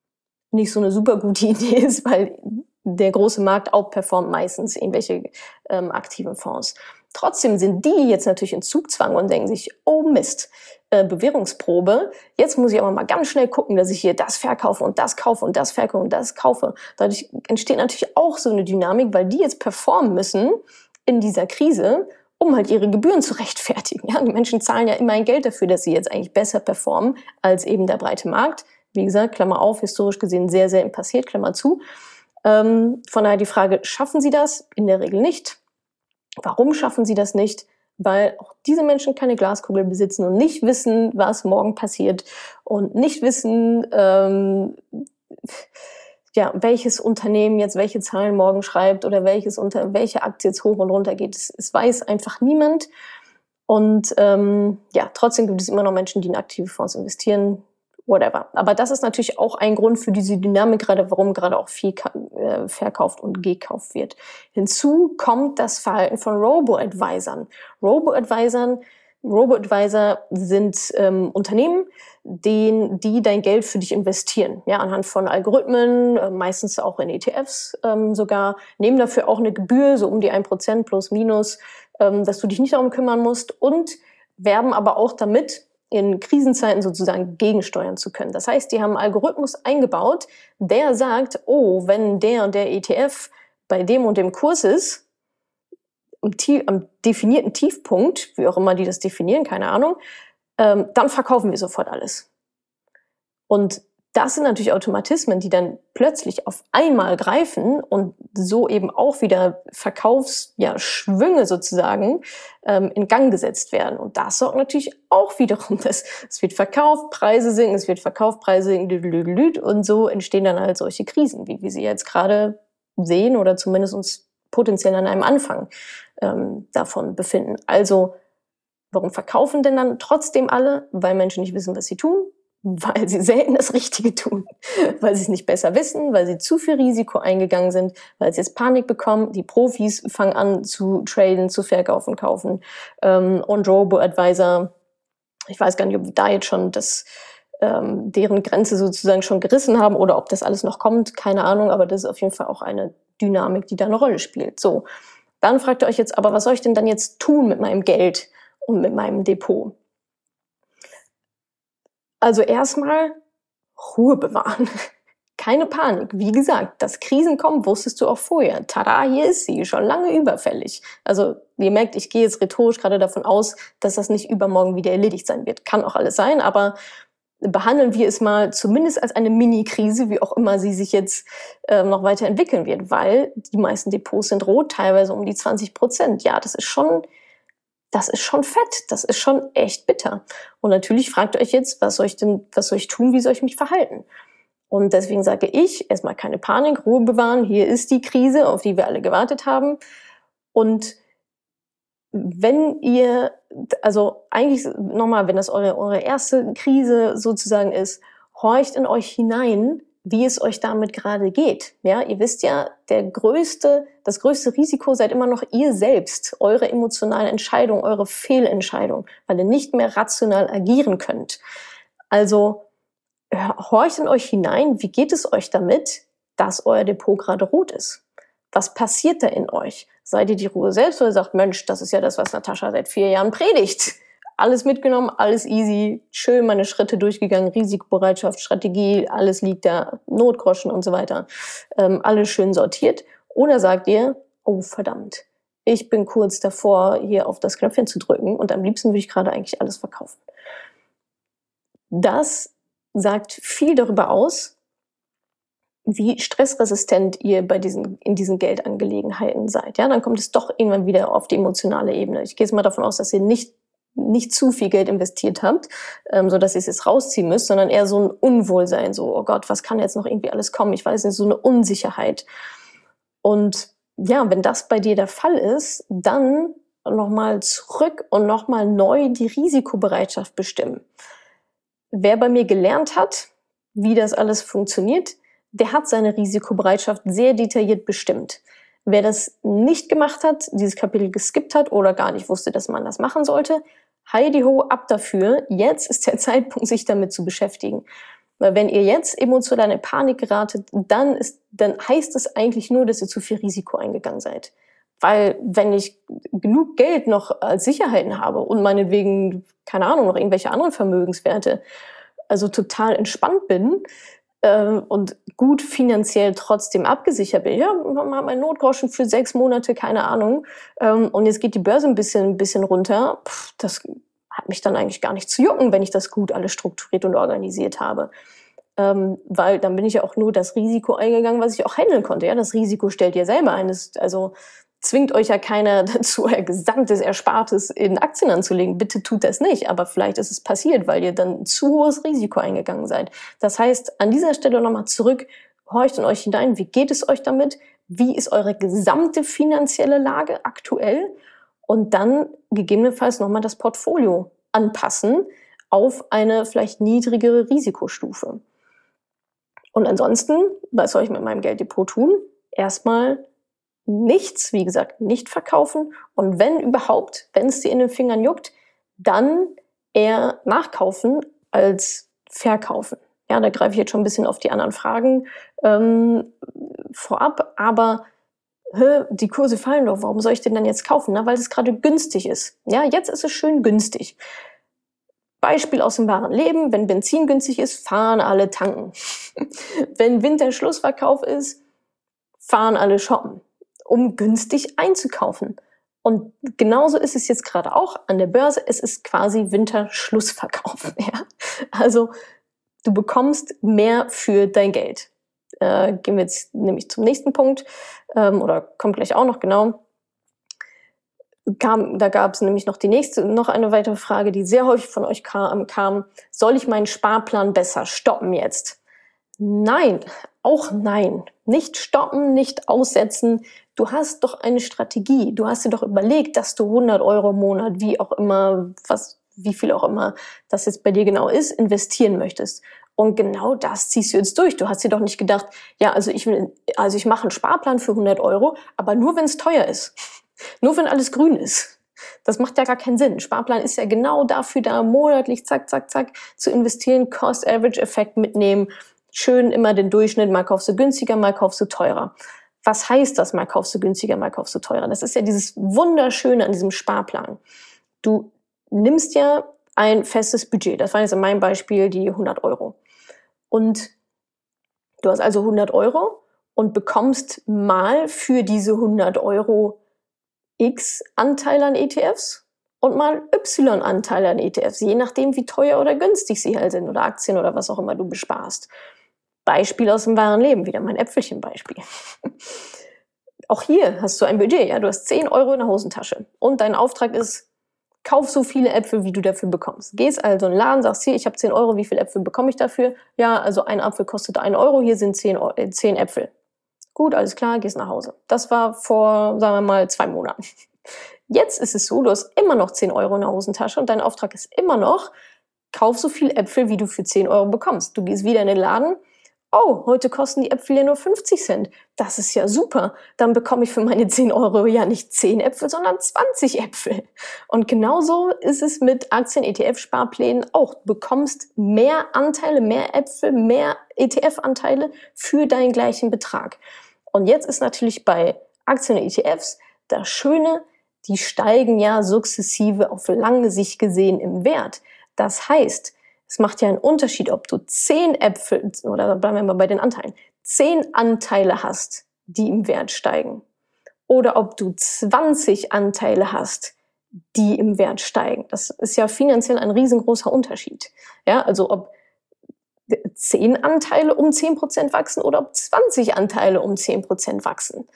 nicht so eine super gute Idee ist, weil der große Markt outperformt meistens irgendwelche aktiven Fonds. Trotzdem sind die jetzt natürlich in Zugzwang und denken sich, oh Mist, Bewährungsprobe, jetzt muss ich aber mal ganz schnell gucken, dass ich hier das verkaufe und das kaufe und das verkaufe und das kaufe. Dadurch entsteht natürlich auch so eine Dynamik, weil die jetzt performen müssen in dieser Krise, um halt ihre Gebühren zu rechtfertigen. Ja, die Menschen zahlen ja immer ein Geld dafür, dass sie jetzt eigentlich besser performen als eben der breite Markt. Wie gesagt, Klammer auf, historisch gesehen sehr selten passiert, Klammer zu. Von daher die Frage, schaffen sie das? In der Regel nicht. Warum schaffen sie das nicht? Weil auch diese Menschen keine Glaskugel besitzen und nicht wissen, was morgen passiert und nicht wissen, welches Unternehmen jetzt welche Zahlen morgen schreibt oder welche Aktie jetzt hoch und runter geht. Es weiß einfach niemand. Und trotzdem gibt es immer noch Menschen, die in aktive Fonds investieren. Whatever. Aber das ist natürlich auch ein Grund für diese Dynamik gerade, warum gerade auch viel verkauft und gekauft wird. Hinzu kommt das Verhalten von Robo-Advisern. Robo-Advisor sind Unternehmen, die dein Geld für dich investieren. Ja, anhand von Algorithmen, meistens auch in ETFs sogar, nehmen dafür auch eine Gebühr, so um die 1% plus minus, dass du dich nicht darum kümmern musst und werben aber auch damit, in Krisenzeiten sozusagen gegensteuern zu können. Das heißt, die haben einen Algorithmus eingebaut, der sagt, oh, wenn der und der ETF bei dem und dem Kurs ist, am definierten Tiefpunkt, wie auch immer die das definieren, keine Ahnung, dann verkaufen wir sofort alles. Und das sind natürlich Automatismen, die dann plötzlich auf einmal greifen und so eben auch wieder Verkaufsschwünge sozusagen in Gang gesetzt werden. Und das sorgt natürlich auch wiederum, dass es wird verkauft, Preise sinken, es wird verkauft, Preise sinken, und so entstehen dann halt solche Krisen, wie wir sie jetzt gerade sehen oder zumindest uns potenziell an einem Anfang davon befinden. Also, warum verkaufen denn dann trotzdem alle? Weil Menschen nicht wissen, was sie tun, weil sie selten das Richtige tun, weil sie es nicht besser wissen, weil sie zu viel Risiko eingegangen sind, weil sie jetzt Panik bekommen. Die Profis fangen an zu traden, zu verkaufen, kaufen. Und Robo-Advisor, ich weiß gar nicht, ob wir da jetzt schon deren Grenze sozusagen schon gerissen haben oder ob das alles noch kommt, keine Ahnung, aber das ist auf jeden Fall auch eine Dynamik, die da eine Rolle spielt. So, dann fragt ihr euch jetzt, aber was soll ich denn dann jetzt tun mit meinem Geld und mit meinem Depot? Also erstmal Ruhe bewahren. Keine Panik. Wie gesagt, dass Krisen kommen, wusstest du auch vorher. Tada, hier ist sie, schon lange überfällig. Also ihr merkt, ich gehe jetzt rhetorisch gerade davon aus, dass das nicht übermorgen wieder erledigt sein wird. Kann auch alles sein, aber behandeln wir es mal zumindest als eine Mini-Krise, wie auch immer sie sich jetzt noch weiterentwickeln wird, weil die meisten Depots sind rot, teilweise um die 20%. Ja, das ist schon fett, das ist schon echt bitter. Und natürlich fragt ihr euch jetzt, was soll ich tun, wie soll ich mich verhalten? Und deswegen sage ich, erstmal keine Panik, Ruhe bewahren, hier ist die Krise, auf die wir alle gewartet haben. Und wenn ihr, also eigentlich nochmal, wenn das eure erste Krise sozusagen ist, horcht in euch hinein, wie es euch damit gerade geht. Ja, ihr wisst ja, das größte Risiko seid immer noch ihr selbst, eure emotionale Entscheidung, eure Fehlentscheidung, weil ihr nicht mehr rational agieren könnt. Also horcht in euch hinein, wie geht es euch damit, dass euer Depot gerade rot ist? Was passiert da in euch? Seid ihr die Ruhe selbst oder sagt, Mensch, das ist ja das, was Natascha seit 4 Jahren predigt? Alles mitgenommen, alles easy, schön meine Schritte durchgegangen, Risikobereitschaft, Strategie, alles liegt da, Notgroschen und so weiter. Alles schön sortiert. Oder sagt ihr, oh verdammt, ich bin kurz davor, hier auf das Knöpfchen zu drücken und am liebsten würde ich gerade eigentlich alles verkaufen. Das sagt viel darüber aus, wie stressresistent ihr in diesen Geldangelegenheiten seid. Ja, dann kommt es doch irgendwann wieder auf die emotionale Ebene. Ich gehe jetzt mal davon aus, dass ihr nicht zu viel Geld investiert habt, so dass ihr es jetzt rausziehen müsst, sondern eher so ein Unwohlsein, so, oh Gott, was kann jetzt noch irgendwie alles kommen? Ich weiß nicht, so eine Unsicherheit. Und ja, wenn das bei dir der Fall ist, dann nochmal zurück und nochmal neu die Risikobereitschaft bestimmen. Wer bei mir gelernt hat, wie das alles funktioniert, der hat seine Risikobereitschaft sehr detailliert bestimmt. Wer das nicht gemacht hat, dieses Kapitel geskippt hat oder gar nicht wusste, dass man das machen sollte, heidi ho, ab dafür. Jetzt ist der Zeitpunkt, sich damit zu beschäftigen. Weil wenn ihr jetzt emotional in Panik geratet, dann heißt es eigentlich nur, dass ihr zu viel Risiko eingegangen seid. Weil wenn ich genug Geld noch als Sicherheiten habe und meinetwegen, keine Ahnung, noch irgendwelche anderen Vermögenswerte, also total entspannt bin, und gut finanziell trotzdem abgesichert bin. Ja, man hat meinen Notgroschen für 6 Monate, keine Ahnung. Und jetzt geht die Börse ein bisschen runter. Das hat mich dann eigentlich gar nicht zu jucken, wenn ich das gut alles strukturiert und organisiert habe. Weil dann bin ich ja auch nur das Risiko eingegangen, was ich auch handeln konnte. Ja, das Risiko stellt ihr selber ein. Also zwingt euch ja keiner dazu, euer gesamtes Erspartes in Aktien anzulegen. Bitte tut das nicht. Aber vielleicht ist es passiert, weil ihr dann zu hohes Risiko eingegangen seid. Das heißt, an dieser Stelle nochmal zurück, horcht in euch hinein. Wie geht es euch damit? Wie ist eure gesamte finanzielle Lage aktuell? Und dann gegebenenfalls nochmal das Portfolio anpassen auf eine vielleicht niedrigere Risikostufe. Und ansonsten, was soll ich mit meinem Gelddepot tun? Erstmal nichts, wie gesagt, nicht verkaufen. Und wenn überhaupt, wenn es dir in den Fingern juckt, dann eher nachkaufen als verkaufen. Ja, da greife ich jetzt schon ein bisschen auf die anderen Fragen vorab. Aber die Kurse fallen doch, warum soll ich den dann jetzt kaufen? Na, weil es gerade günstig ist. Ja, jetzt ist es schön günstig. Beispiel aus dem wahren Leben, wenn Benzin günstig ist, fahren alle tanken. Wenn Winterschlussverkauf ist, fahren alle shoppen, um günstig einzukaufen. Und genauso ist es jetzt gerade auch an der Börse. Es ist quasi Winterschlussverkauf. Ja? Also du bekommst mehr für dein Geld. Gehen wir jetzt nämlich zum nächsten Punkt, oder kommt gleich auch noch genau. Da gab es nämlich noch eine weitere Frage, die sehr häufig von euch kam. Soll ich meinen Sparplan besser stoppen jetzt? Nein, auch nein. Nicht stoppen, nicht aussetzen. Du hast doch eine Strategie. Du hast dir doch überlegt, dass du 100 Euro im Monat, wie auch immer, wie viel auch immer das jetzt bei dir genau ist, investieren möchtest. Und genau das ziehst du jetzt durch. Du hast dir doch nicht gedacht, ja, also ich mache einen Sparplan für 100 Euro, aber nur wenn es teuer ist. Nur wenn alles grün ist. Das macht ja gar keinen Sinn. Sparplan ist ja genau dafür da, monatlich zack, zack, zack zu investieren, Cost-Average-Effekt mitnehmen, schön immer den Durchschnitt, mal kaufst du günstiger, mal kaufst du teurer. Was heißt das, mal kaufst du günstiger, mal kaufst du teurer? Das ist ja dieses Wunderschöne an diesem Sparplan. Du nimmst ja ein festes Budget. Das war jetzt in meinem Beispiel die 100 Euro. Und du hast also 100 Euro und bekommst mal für diese 100 Euro X Anteil an ETFs und mal Y Anteil an ETFs, je nachdem, wie teuer oder günstig sie halt sind oder Aktien oder was auch immer du besparst. Beispiel aus dem wahren Leben, wieder mein Äpfelchen-Beispiel. Auch hier hast du ein Budget, ja, du hast 10 Euro in der Hosentasche und dein Auftrag ist, kauf so viele Äpfel, wie du dafür bekommst. Gehst also in den Laden, sagst hier, ich habe 10 Euro, wie viele Äpfel bekomme ich dafür? Ja, also ein Apfel kostet 1 Euro, hier sind 10 Äpfel. Gut, alles klar, gehst nach Hause. Das war vor, sagen wir mal, 2 Monaten. Jetzt ist es so, du hast immer noch 10 Euro in der Hosentasche und dein Auftrag ist immer noch, kauf so viele Äpfel, wie du für 10 Euro bekommst. Du gehst wieder in den Laden. Oh, heute kosten die Äpfel ja nur 50 Cent. Das ist ja super. Dann bekomme ich für meine 10 Euro ja nicht 10 Äpfel, sondern 20 Äpfel. Und genauso ist es mit Aktien-ETF-Sparplänen auch. Du bekommst mehr Anteile, mehr Äpfel, mehr ETF-Anteile für deinen gleichen Betrag. Und jetzt ist natürlich bei Aktien und ETFs das Schöne, die steigen ja sukzessive auf lange Sicht gesehen im Wert. Das heißt, es macht ja einen Unterschied, ob du 10 Äpfel, oder bleiben wir mal bei den Anteilen, 10 Anteile hast, die im Wert steigen. Oder ob du 20 Anteile hast, die im Wert steigen. Das ist ja finanziell ein riesengroßer Unterschied. Ja, also ob 10 Anteile um 10% wachsen oder ob 20 Anteile um 10% wachsen.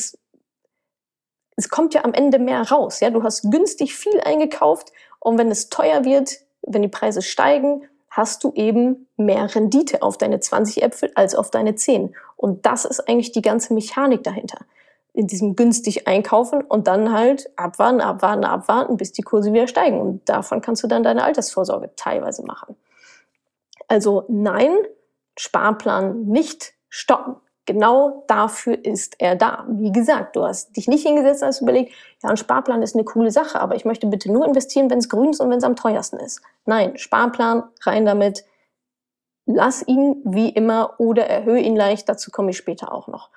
Es kommt ja am Ende mehr raus. Ja? Du hast günstig viel eingekauft und wenn es teuer wird, wenn die Preise steigen, hast du eben mehr Rendite auf deine 20 Äpfel als auf deine 10. Und das ist eigentlich die ganze Mechanik dahinter. In diesem günstig einkaufen und dann halt abwarten, bis die Kurse wieder steigen. Und davon kannst du dann deine Altersvorsorge teilweise machen. Also nein, Sparplan nicht stoppen. Genau dafür ist er da. Wie gesagt, du hast dich nicht hingesetzt und hast überlegt, ja, ein Sparplan ist eine coole Sache, aber ich möchte bitte nur investieren, wenn es grün ist und wenn es am teuersten ist. Nein, Sparplan, rein damit. Lass ihn wie immer oder erhöhe ihn leicht. Dazu komme ich später auch noch.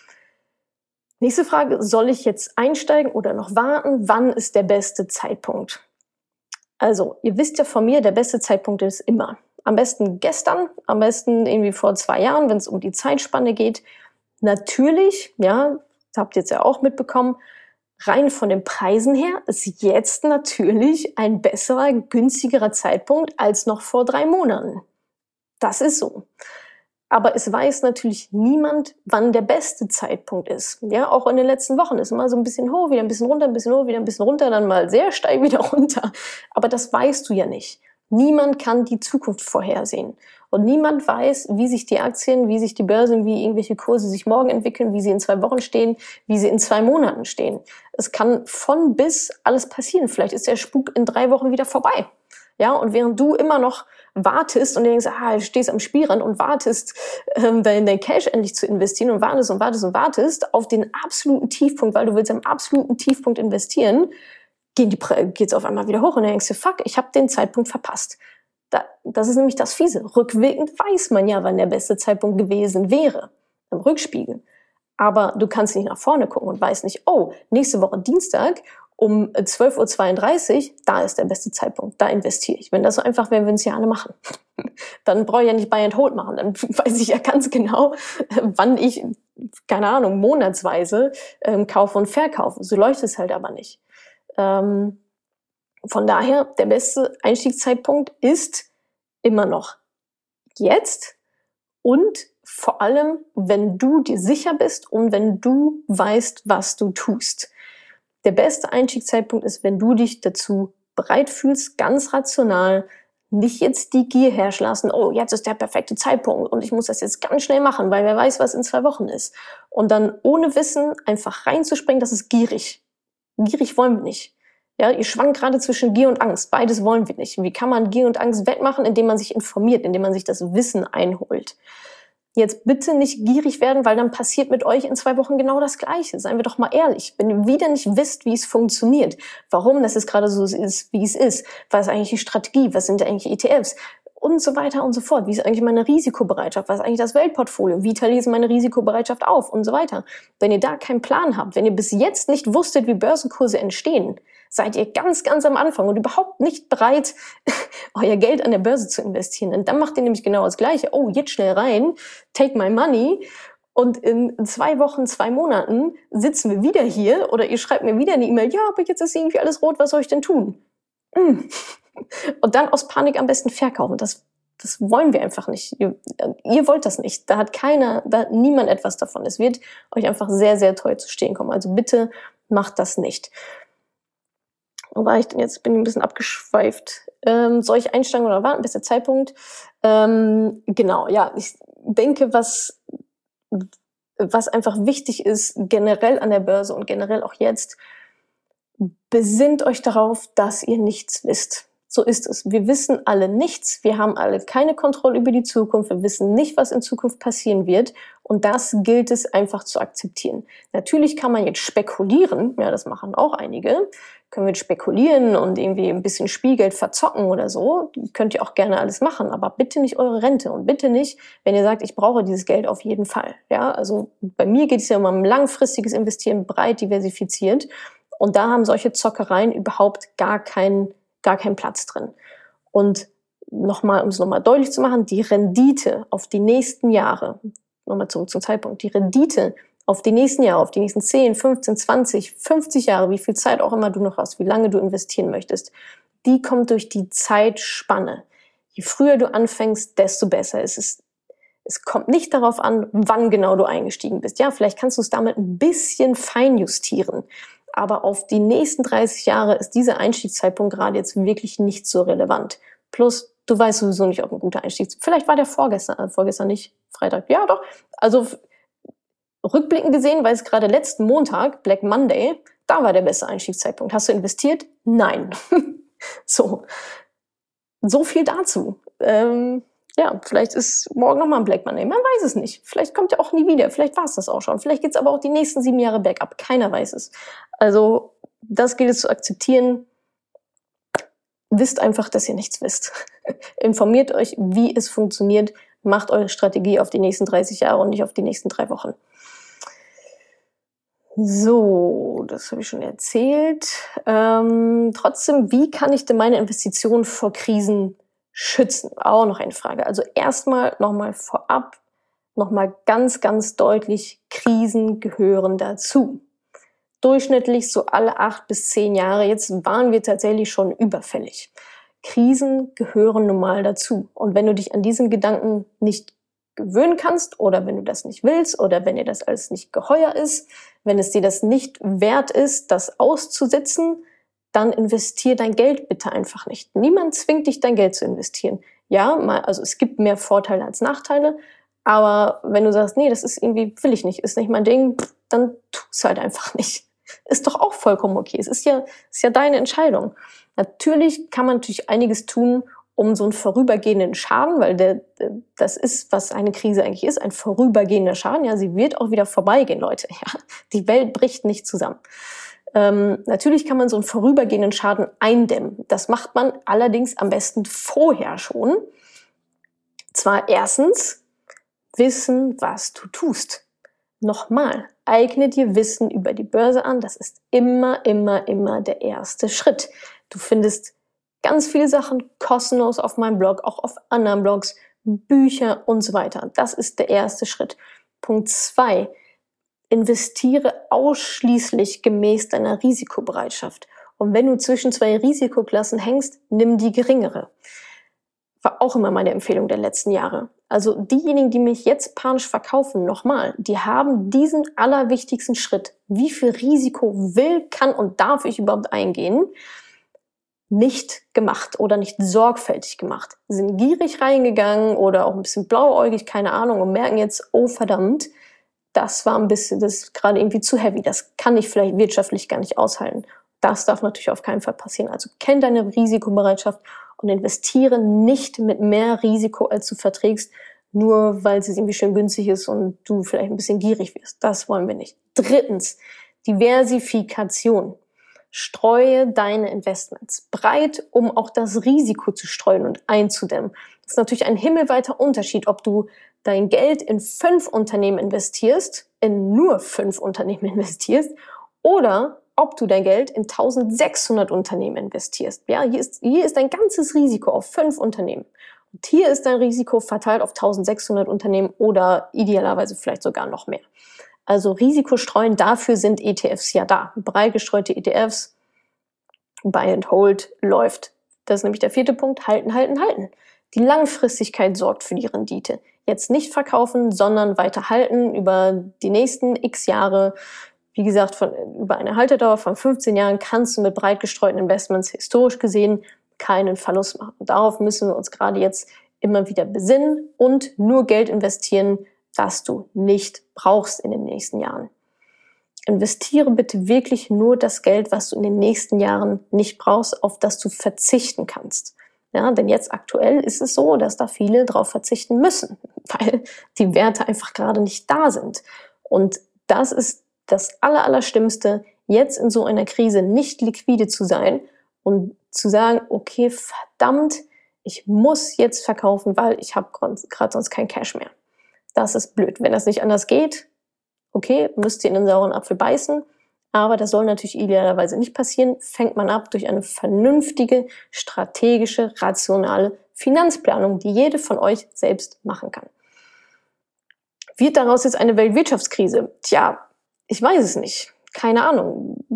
Nächste Frage, soll ich jetzt einsteigen oder noch warten? Wann ist der beste Zeitpunkt? Also, ihr wisst ja von mir, der beste Zeitpunkt ist immer. Am besten gestern, am besten irgendwie vor 2 Jahren, wenn es um die Zeitspanne geht. Natürlich, ja, das habt ihr jetzt ja auch mitbekommen, rein von den Preisen her ist jetzt natürlich ein besserer, günstigerer Zeitpunkt als noch vor 3 Monaten. Das ist so. Aber es weiß natürlich niemand, wann der beste Zeitpunkt ist. Ja, auch in den letzten Wochen ist immer so ein bisschen hoch, wieder ein bisschen runter, ein bisschen hoch, wieder ein bisschen runter, dann mal sehr steil wieder runter. Aber das weißt du ja nicht. Niemand kann die Zukunft vorhersehen. Und niemand weiß, wie sich die Aktien, wie sich die Börsen, wie irgendwelche Kurse sich morgen entwickeln, wie sie in 2 Wochen stehen, wie sie in 2 Monaten stehen. Es kann von bis alles passieren. Vielleicht ist der Spuk in 3 Wochen wieder vorbei. Ja, und während du immer noch wartest und denkst, du stehst am Spielrand und wartest, dein Cash endlich zu investieren und wartest auf den absoluten Tiefpunkt, weil du willst am absoluten Tiefpunkt investieren, geht's auf einmal wieder hoch und dann denkst du, fuck, ich habe den Zeitpunkt verpasst. Das ist nämlich das Fiese. Rückwirkend weiß man ja, wann der beste Zeitpunkt gewesen wäre, im Rückspiegel. Aber du kannst nicht nach vorne gucken und weißt nicht, oh, nächste Woche Dienstag um 12:32 Uhr, da ist der beste Zeitpunkt, da investiere ich. Wenn das so einfach wäre, würden es ja alle machen. Dann brauche ich ja nicht Buy and Hold machen. Dann weiß ich ja ganz genau, wann ich, keine Ahnung, monatsweise kaufe und verkaufe. So läuft es halt aber nicht. Von daher, der beste Einstiegszeitpunkt ist immer noch jetzt und vor allem, wenn du dir sicher bist und wenn du weißt, was du tust. Der beste Einstiegszeitpunkt ist, wenn du dich dazu bereit fühlst, ganz rational, nicht jetzt die Gier herrschen lassen, oh, jetzt ist der perfekte Zeitpunkt und ich muss das jetzt ganz schnell machen, weil wer weiß, was in 2 Wochen ist. Und dann ohne Wissen einfach reinzuspringen, das ist gierig. Gierig wollen wir nicht. Ja, ihr schwankt gerade zwischen Gier und Angst. Beides wollen wir nicht. Wie kann man Gier und Angst wettmachen? Indem man sich informiert, indem man sich das Wissen einholt. Jetzt bitte nicht gierig werden, weil dann passiert mit euch in 2 Wochen genau das Gleiche. Seien wir doch mal ehrlich. Wenn ihr wieder nicht wisst, wie es funktioniert, warum das jetzt gerade so ist, wie es ist, was ist eigentlich die Strategie, was sind eigentlich ETFs und so weiter und so fort. Wie ist eigentlich meine Risikobereitschaft? Was ist eigentlich das Weltportfolio? Wie teile ich meine Risikobereitschaft auf? Und so weiter. Wenn ihr da keinen Plan habt, wenn ihr bis jetzt nicht wusstet, wie Börsenkurse entstehen, seid ihr ganz, ganz am Anfang und überhaupt nicht bereit, euer Geld an der Börse zu investieren. Und dann macht ihr nämlich genau das Gleiche. Oh, jetzt schnell rein, take my money. Und in 2 Wochen, 2 Monaten sitzen wir wieder hier oder ihr schreibt mir wieder eine E-Mail, ja, aber jetzt ist irgendwie alles rot, was soll ich denn tun? Und dann aus Panik am besten verkaufen. Das wollen wir einfach nicht. Ihr wollt das nicht. Da hat niemand etwas davon. Es wird euch einfach sehr, sehr teuer zu stehen kommen. Also bitte macht das nicht. Wo war ich denn jetzt? Bin ich ein bisschen abgeschweift. Soll ich einsteigen oder warten bis der Zeitpunkt? Genau, ja. Ich denke, was einfach wichtig ist, generell an der Börse und generell auch jetzt, besinnt euch darauf, dass ihr nichts wisst. So ist es. Wir wissen alle nichts. Wir haben alle keine Kontrolle über die Zukunft. Wir wissen nicht, was in Zukunft passieren wird. Und das gilt es einfach zu akzeptieren. Natürlich kann man jetzt spekulieren. Ja, das machen auch einige. Können wir jetzt spekulieren und irgendwie ein bisschen Spielgeld verzocken oder so. Könnt ihr auch gerne alles machen. Aber bitte nicht eure Rente. Und bitte nicht, wenn ihr sagt, ich brauche dieses Geld auf jeden Fall. Ja, also bei mir geht es ja um langfristiges Investieren, breit diversifiziert. Und da haben solche Zockereien überhaupt gar keinen Platz drin. Und um es nochmal deutlich zu machen, die Rendite auf die nächsten Jahre, nochmal zurück zum Zeitpunkt, die Rendite auf die nächsten Jahre, auf die nächsten 10, 15, 20, 50 Jahre, wie viel Zeit auch immer du noch hast, wie lange du investieren möchtest, die kommt durch die Zeitspanne. Je früher du anfängst, desto besser ist es. Es kommt nicht darauf an, wann genau du eingestiegen bist. Ja, vielleicht kannst du es damit ein bisschen feinjustieren. Aber auf die nächsten 30 Jahre ist dieser Einstiegszeitpunkt gerade jetzt wirklich nicht so relevant. Plus, du weißt sowieso nicht, ob ein guter Einstieg ist. Vielleicht war der vorgestern nicht, Freitag. Ja, doch. Also rückblickend gesehen, weil es gerade letzten Montag, Black Monday, da war der beste Einstiegszeitpunkt. Hast du investiert? Nein. So viel dazu. Ja, vielleicht ist morgen nochmal ein Black Monday. Man weiß es nicht. Vielleicht kommt er auch nie wieder. Vielleicht war es das auch schon. Vielleicht geht's aber auch die nächsten 7 Jahre bergab. Keiner weiß es. Also, das gilt es zu akzeptieren. Wisst einfach, dass ihr nichts wisst. Informiert euch, wie es funktioniert. Macht eure Strategie auf die nächsten 30 Jahre und nicht auf die nächsten 3 Wochen. So, das habe ich schon erzählt. Trotzdem, wie kann ich denn meine Investitionen vor Krisen schützen? Auch noch eine Frage. Also erstmal nochmal vorab, nochmal ganz, ganz deutlich, Krisen gehören dazu. Durchschnittlich so alle 8 bis 10 Jahre. Jetzt waren wir tatsächlich schon überfällig. Krisen gehören nun mal dazu. Und wenn du dich an diesen Gedanken nicht gewöhnen kannst oder wenn du das nicht willst oder wenn dir das alles nicht geheuer ist, wenn es dir das nicht wert ist, das auszusitzen, dann investier dein Geld bitte einfach nicht. Niemand zwingt dich, dein Geld zu investieren. Ja, also es gibt mehr Vorteile als Nachteile, aber wenn du sagst, nee, das ist irgendwie, will ich nicht, ist nicht mein Ding, dann tu es halt einfach nicht. Ist doch auch vollkommen okay. Es ist ja deine Entscheidung. Natürlich kann man einiges tun, um so einen vorübergehenden Schaden, weil das ist, was eine Krise eigentlich ist, ein vorübergehender Schaden. Ja, sie wird auch wieder vorbeigehen, Leute. Ja, die Welt bricht nicht zusammen. Natürlich kann man so einen vorübergehenden Schaden eindämmen. Das macht man allerdings am besten vorher schon. Zwar erstens wissen, was du tust. Nochmal, eigne dir Wissen über die Börse an. Das ist immer der erste Schritt. Du findest ganz viele Sachen kostenlos auf meinem Blog, auch auf anderen Blogs, Bücher und so weiter. Das ist der erste Schritt. Punkt 2. Investiere ausschließlich gemäß deiner Risikobereitschaft. Und wenn du zwischen zwei Risikoklassen hängst, nimm die geringere. War auch immer meine Empfehlung der letzten Jahre. Also diejenigen, die mich jetzt panisch verkaufen, nochmal, die haben diesen allerwichtigsten Schritt. Wie viel Risiko will, kann und darf ich überhaupt eingehen? Nicht gemacht oder nicht sorgfältig gemacht. Sind gierig reingegangen oder auch ein bisschen blauäugig, keine Ahnung, und merken jetzt, oh verdammt, das ist gerade irgendwie zu heavy. Das kann ich vielleicht wirtschaftlich gar nicht aushalten. Das darf natürlich auf keinen Fall passieren. Also kenn deine Risikobereitschaft und investiere nicht mit mehr Risiko, als du verträgst, nur weil es irgendwie schön günstig ist und du vielleicht ein bisschen gierig wirst. Das wollen wir nicht. Drittens, Diversifikation. Streue deine Investments breit, um auch das Risiko zu streuen und einzudämmen. Das ist natürlich ein himmelweiter Unterschied, ob du dein Geld in 5 Unternehmen investierst, in nur 5 Unternehmen investierst, oder ob du dein Geld in 1600 Unternehmen investierst. Ja, hier ist dein ganzes Risiko auf 5 Unternehmen. Und hier ist dein Risiko verteilt auf 1600 Unternehmen oder idealerweise vielleicht sogar noch mehr. Also Risiko streuen, dafür sind ETFs ja da. Breit gestreute ETFs, Buy and Hold, läuft. Das ist nämlich der 4. Punkt, halten, halten, halten. Die Langfristigkeit sorgt für die Rendite. Jetzt nicht verkaufen, sondern weiter halten über die nächsten x Jahre. Wie gesagt, über eine Haltedauer von 15 Jahren kannst du mit breit gestreuten Investments historisch gesehen keinen Verlust machen. Und darauf müssen wir uns gerade jetzt immer wieder besinnen und nur Geld investieren, das du nicht brauchst in den nächsten Jahren. Investiere bitte wirklich nur das Geld, was du in den nächsten Jahren nicht brauchst, auf das du verzichten kannst. Ja, denn jetzt aktuell ist es so, dass da viele drauf verzichten müssen, weil die Werte einfach gerade nicht da sind. Und das ist das Allerschlimmste, jetzt in so einer Krise nicht liquide zu sein und zu sagen, okay, verdammt, ich muss jetzt verkaufen, weil ich habe gerade sonst kein Cash mehr. Das ist blöd. Wenn das nicht anders geht, okay, müsst ihr in den sauren Apfel beißen. Aber das soll natürlich idealerweise nicht passieren. Fängt man ab durch eine vernünftige, strategische, rationale Finanzplanung, die jede von euch selbst machen kann. Wird daraus jetzt eine Weltwirtschaftskrise? Tja, ich weiß es nicht. Keine Ahnung.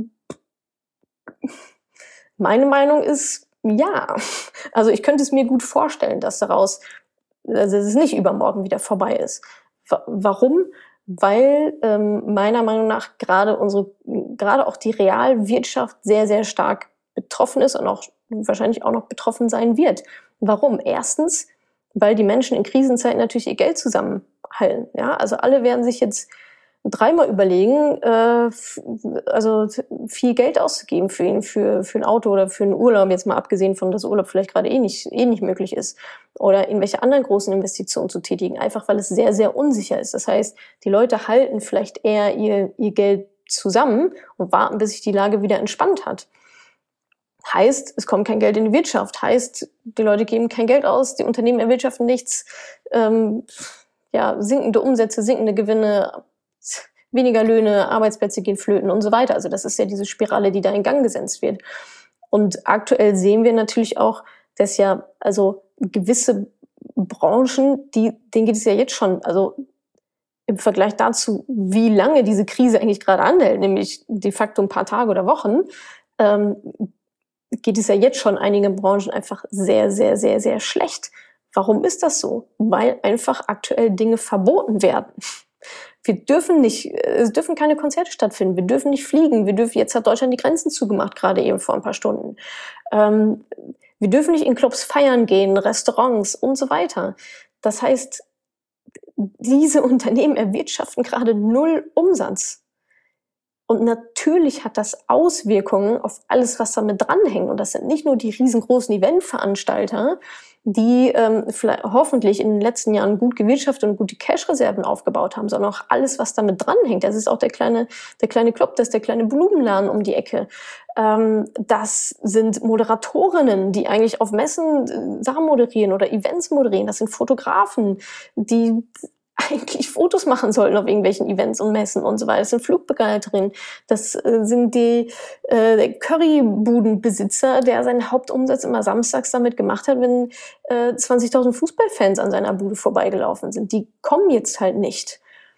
Meine Meinung ist, ja. Also ich könnte es mir gut vorstellen, dass es nicht übermorgen wieder vorbei ist. Warum? Weil meiner Meinung nach gerade auch die Realwirtschaft sehr, sehr stark betroffen ist und auch wahrscheinlich auch noch betroffen sein wird. Warum? Erstens, weil die Menschen in Krisenzeiten natürlich ihr Geld zusammenhalten. Ja? Also alle werden sich jetzt dreimal überlegen, also viel Geld auszugeben für ein Auto oder für einen Urlaub, jetzt mal abgesehen von, dass Urlaub vielleicht gerade eh nicht möglich ist, oder irgendwelche anderen großen Investitionen zu tätigen, einfach weil es sehr, sehr unsicher ist. Das heißt, die Leute halten vielleicht eher ihr Geld zusammen und warten, bis sich die Lage wieder entspannt hat. Heißt, es kommt kein Geld in die Wirtschaft. Heißt, die Leute geben kein Geld aus, die Unternehmen erwirtschaften nichts, sinkende Umsätze, sinkende Gewinne, weniger Löhne, Arbeitsplätze gehen flöten und so weiter. Also das ist ja diese Spirale, die da in Gang gesetzt wird. Und aktuell sehen wir natürlich auch, dass ja also gewisse Branchen, denen geht es ja jetzt schon, also im Vergleich dazu, wie lange diese Krise eigentlich gerade anhält, nämlich de facto ein paar Tage oder Wochen, geht es ja jetzt schon einigen Branchen einfach sehr, sehr, sehr, sehr schlecht. Warum ist das so? Weil einfach aktuell Dinge verboten werden. Es dürfen keine Konzerte stattfinden, wir dürfen nicht fliegen, jetzt hat Deutschland die Grenzen zugemacht, gerade eben vor ein paar Stunden. Wir dürfen nicht in Clubs feiern gehen, Restaurants und so weiter. Das heißt, diese Unternehmen erwirtschaften gerade 0 Umsatz. Und natürlich hat das Auswirkungen auf alles, was damit dranhängt. Und das sind nicht nur die riesengroßen Eventveranstalter, die vielleicht hoffentlich in den letzten Jahren gut gewirtschaftet und gute Cash-Reserven aufgebaut haben, sondern auch alles, was damit dranhängt. Das ist auch der kleine Club, das ist der kleine Blumenladen um die Ecke. Das sind Moderatorinnen, die eigentlich auf Messen Sachen moderieren oder Events moderieren. Das sind Fotografen, die eigentlich Fotos machen sollten auf irgendwelchen Events und Messen und so weiter. Das sind Flugbegleiterinnen, das sind die Currybudenbesitzer, der seinen Hauptumsatz immer samstags damit gemacht hat, wenn 20.000 Fußballfans an seiner Bude vorbeigelaufen sind. Die kommen jetzt halt nicht.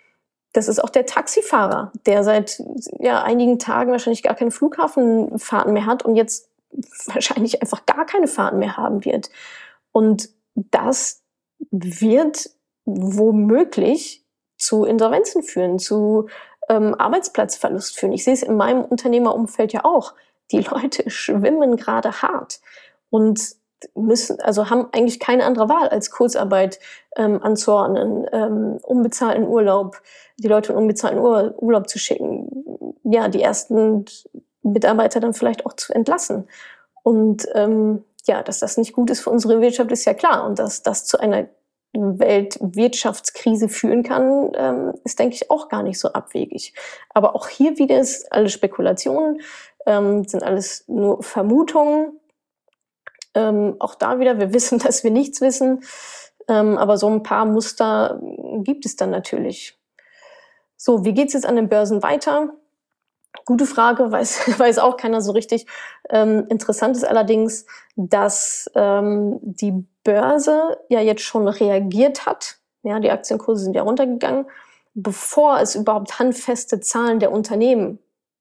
Das ist auch der Taxifahrer, der seit einigen Tagen wahrscheinlich gar keine Flughafenfahrten mehr hat und jetzt wahrscheinlich einfach gar keine Fahrten mehr haben wird. Und das wird womöglich zu Insolvenzen führen, zu Arbeitsplatzverlust führen. Ich sehe es in meinem Unternehmerumfeld ja auch. Die Leute schwimmen gerade hart und haben eigentlich keine andere Wahl, als Kurzarbeit anzuordnen, unbezahlten Urlaub, die Leute in unbezahlten Urlaub zu schicken, ja, die ersten Mitarbeiter dann vielleicht auch zu entlassen. Und dass das nicht gut ist für unsere Wirtschaft, ist ja klar. Und dass das zu einer Weltwirtschaftskrise führen kann, ist, denke ich, auch gar nicht so abwegig. Aber auch hier wieder ist alles Spekulationen, sind alles nur Vermutungen. Auch da wieder, wir wissen, dass wir nichts wissen, aber so ein paar Muster gibt es dann natürlich. So, wie geht's jetzt an den Börsen weiter? Gute Frage, weiß auch keiner so richtig. Interessant ist allerdings, dass die Börse ja jetzt schon reagiert hat. Ja, die Aktienkurse sind ja runtergegangen, bevor es überhaupt handfeste Zahlen der Unternehmen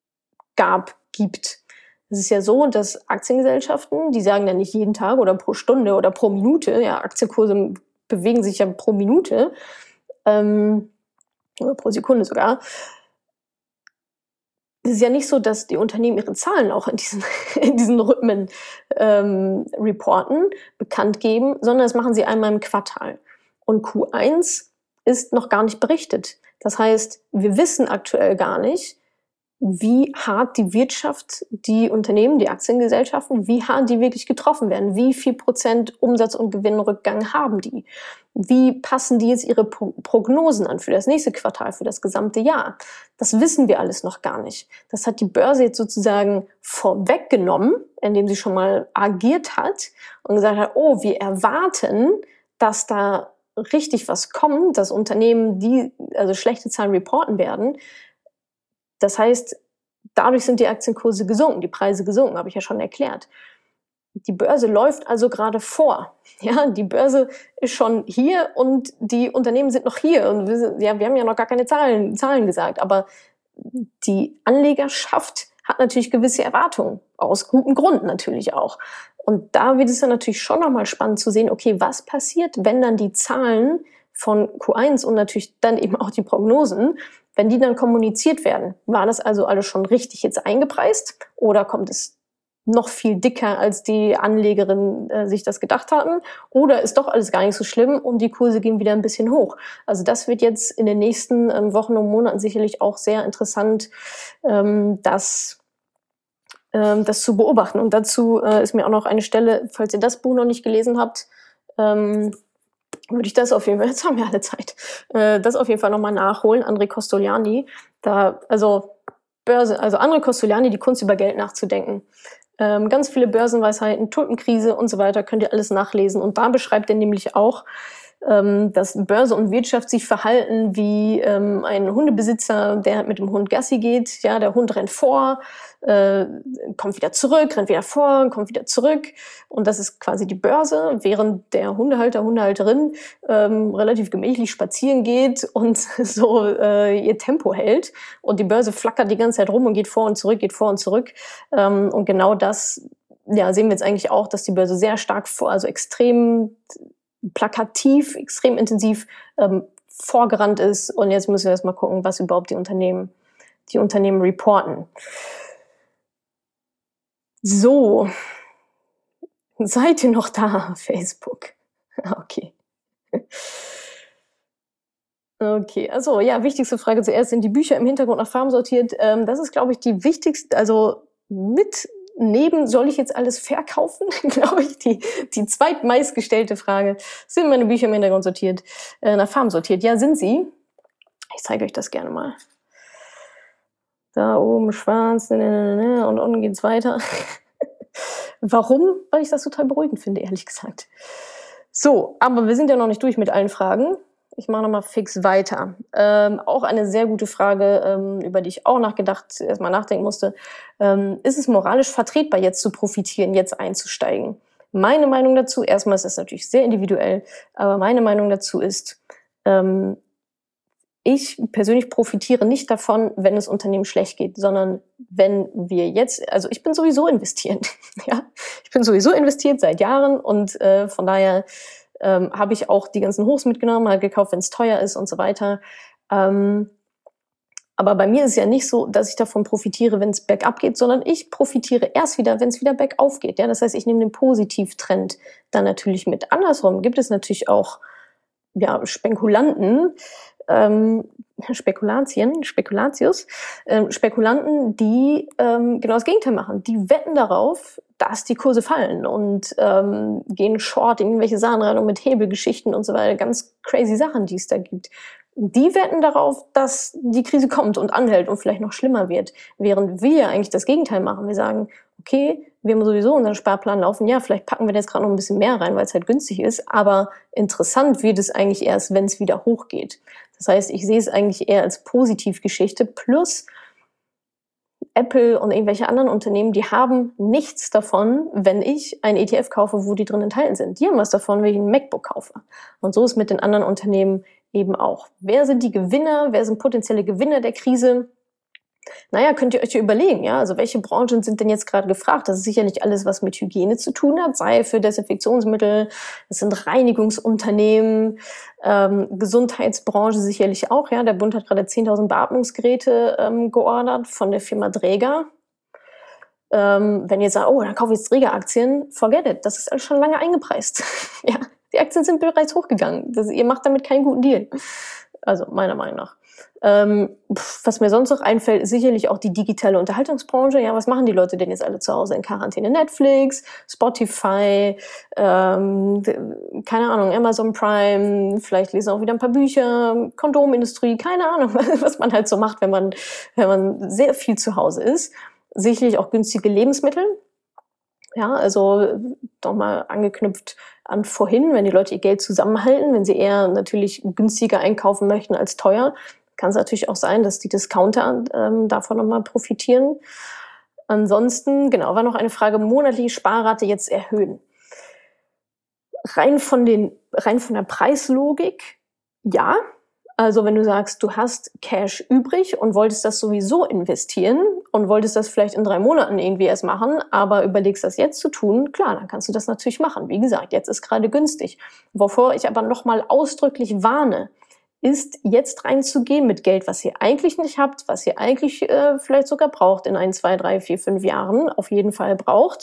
gibt. Es ist ja so, dass Aktiengesellschaften, die sagen ja nicht jeden Tag oder pro Stunde oder pro Minute, ja, Aktienkurse bewegen sich ja pro Minute oder pro Sekunde sogar. Es ist ja nicht so, dass die Unternehmen ihre Zahlen auch in diesen Rhythmen reporten, bekannt geben, sondern das machen sie einmal im Quartal. Und Q1 ist noch gar nicht berichtet. Das heißt, wir wissen aktuell gar nicht, wie hart die Wirtschaft, die Unternehmen, die Aktiengesellschaften, wie hart die wirklich getroffen werden. Wie viel Prozent Umsatz- und Gewinnrückgang haben die? Wie passen die jetzt ihre Prognosen an für das nächste Quartal, für das gesamte Jahr? Das wissen wir alles noch gar nicht. Das hat die Börse jetzt sozusagen vorweggenommen, indem sie schon mal agiert hat und gesagt hat, oh, wir erwarten, dass da richtig was kommt, dass Unternehmen, die also schlechte Zahlen reporten werden. Das heißt, dadurch sind die Aktienkurse gesunken, die Preise gesunken, habe ich ja schon erklärt. Die Börse läuft also gerade vor. Ja, die Börse ist schon hier und die Unternehmen sind noch hier. Und wir haben ja noch gar keine Zahlen gesagt. Aber die Anlegerschaft hat natürlich gewisse Erwartungen. Aus gutem Grund natürlich auch. Und da wird es dann natürlich schon nochmal spannend zu sehen, okay, was passiert, wenn dann die Zahlen von Q1 und natürlich dann eben auch die Prognosen, wenn die dann kommuniziert werden, war das also alles schon richtig jetzt eingepreist oder kommt es noch viel dicker, als die Anlegerinnen sich das gedacht hatten? Oder ist doch alles gar nicht so schlimm und die Kurse gehen wieder ein bisschen hoch? Also das wird jetzt in den nächsten Wochen und Monaten sicherlich auch sehr interessant, das zu beobachten. Und dazu ist mir auch noch eine Stelle, falls ihr das Buch noch nicht gelesen habt, würde ich das auf jeden Fall, jetzt haben wir alle Zeit, das auf jeden Fall nochmal nachholen. André Costoliani, André Costoliani, die Kunst über Geld nachzudenken. Ganz viele Börsenweisheiten, Tulpenkrise und so weiter, könnt ihr alles nachlesen. Und da beschreibt er nämlich auch, dass Börse und Wirtschaft sich verhalten wie ein Hundebesitzer, der mit dem Hund Gassi geht. Ja, der Hund rennt vor, kommt wieder zurück, rennt wieder vor, kommt wieder zurück. Und das ist quasi die Börse, während der Hundehalter, Hundehalterin relativ gemächlich spazieren geht und so ihr Tempo hält. Und die Börse flackert die ganze Zeit rum und geht vor und zurück, geht vor und zurück. Und genau das sehen wir jetzt eigentlich auch, dass die Börse sehr stark also extrem plakativ, extrem intensiv vorgerannt ist. Und jetzt müssen wir erst mal gucken, was überhaupt die Unternehmen reporten. So, seid ihr noch da, Facebook? Okay. Okay, also ja, wichtigste Frage zuerst, sind die Bücher im Hintergrund nach Farben sortiert? Das ist, glaube ich, die wichtigste, also soll ich jetzt alles verkaufen? Glaube ich, die zweitmeistgestellte Frage. Sind meine Bücher im Hintergrund sortiert, nach Farben sortiert? Ja, sind sie. Ich zeige euch das gerne mal. Da oben schwarz, und unten geht's weiter. Warum? Weil ich das total beruhigend finde, ehrlich gesagt. So, aber wir sind ja noch nicht durch mit allen Fragen. Ich mache nochmal fix weiter. Auch eine sehr gute Frage, über die ich auch erstmal nachdenken musste. Ist es moralisch vertretbar, jetzt zu profitieren, jetzt einzusteigen? Meine Meinung dazu, erstmal ist das natürlich sehr individuell, aber meine Meinung dazu ist, ich persönlich profitiere nicht davon, wenn es Unternehmen schlecht geht, sondern wenn wir jetzt, also ich bin sowieso investiert, ja, ich bin sowieso investiert seit Jahren und von daher habe ich auch die ganzen Hochs mitgenommen, halt gekauft, wenn es teuer ist und so weiter. Aber bei mir ist es ja nicht so, dass ich davon profitiere, wenn es bergab geht, sondern ich profitiere erst wieder, wenn es wieder bergauf geht. Ja, das heißt, ich nehme den Positivtrend dann natürlich mit. Andersrum gibt es natürlich auch Spekulanten, Spekulanten, die genau das Gegenteil machen. Die wetten darauf, dass die Kurse fallen und gehen short in irgendwelche Sachen rein und mit Hebelgeschichten und so weiter. Ganz crazy Sachen, die es da gibt. Die wetten darauf, dass die Krise kommt und anhält und vielleicht noch schlimmer wird. Während wir eigentlich das Gegenteil machen. Wir sagen, okay, wir haben sowieso unseren Sparplan laufen. Ja, vielleicht packen wir da jetzt gerade noch ein bisschen mehr rein, weil es halt günstig ist. Aber interessant wird es eigentlich erst, wenn es wieder hochgeht. Das heißt, ich sehe es eigentlich eher als Positivgeschichte. Plus Apple und irgendwelche anderen Unternehmen, die haben nichts davon, wenn ich ein ETF kaufe, wo die drin enthalten sind. Die haben was davon, wenn ich ein MacBook kaufe. Und so ist mit den anderen Unternehmen eben auch. Wer sind die Gewinner? Wer sind potenzielle Gewinner der Krise? Naja, könnt ihr euch ja überlegen, ja, also welche Branchen sind denn jetzt gerade gefragt? Das ist sicherlich alles, was mit Hygiene zu tun hat, Seife, Desinfektionsmittel, das sind Reinigungsunternehmen, Gesundheitsbranche sicherlich auch, ja, der Bund hat gerade 10.000 Beatmungsgeräte geordert von der Firma Dräger. Wenn ihr sagt, oh, dann kaufe ich jetzt Dräger-Aktien, forget it, das ist alles schon lange eingepreist. Ja, die Aktien sind bereits hochgegangen. Ihr macht damit keinen guten Deal. Also meiner Meinung nach. Was mir sonst noch einfällt, ist sicherlich auch die digitale Unterhaltungsbranche. Ja, was machen die Leute denn jetzt alle zu Hause in Quarantäne? Netflix, Spotify, keine Ahnung, Amazon Prime, vielleicht lesen auch wieder ein paar Bücher, Kondomindustrie, keine Ahnung, was man halt so macht, wenn man sehr viel zu Hause ist. Sicherlich auch günstige Lebensmittel. Ja, also nochmal angeknüpft an vorhin, wenn die Leute ihr Geld zusammenhalten, wenn sie eher natürlich günstiger einkaufen möchten als teuer, kann es natürlich auch sein, dass die Discounter davon nochmal profitieren. Ansonsten, genau, war noch eine Frage, monatliche Sparrate jetzt erhöhen. Rein von der Preislogik, ja. Also wenn du sagst, du hast Cash übrig und wolltest das sowieso investieren und wolltest das vielleicht in 3 Monaten irgendwie erst machen, aber überlegst das jetzt zu tun, klar, dann kannst du das natürlich machen. Wie gesagt, jetzt ist gerade günstig. Wovor ich aber nochmal ausdrücklich warne, ist jetzt reinzugehen mit Geld, was ihr eigentlich nicht habt, was ihr eigentlich vielleicht sogar braucht in 1, 2, 3, 4, 5 Jahren, auf jeden Fall braucht,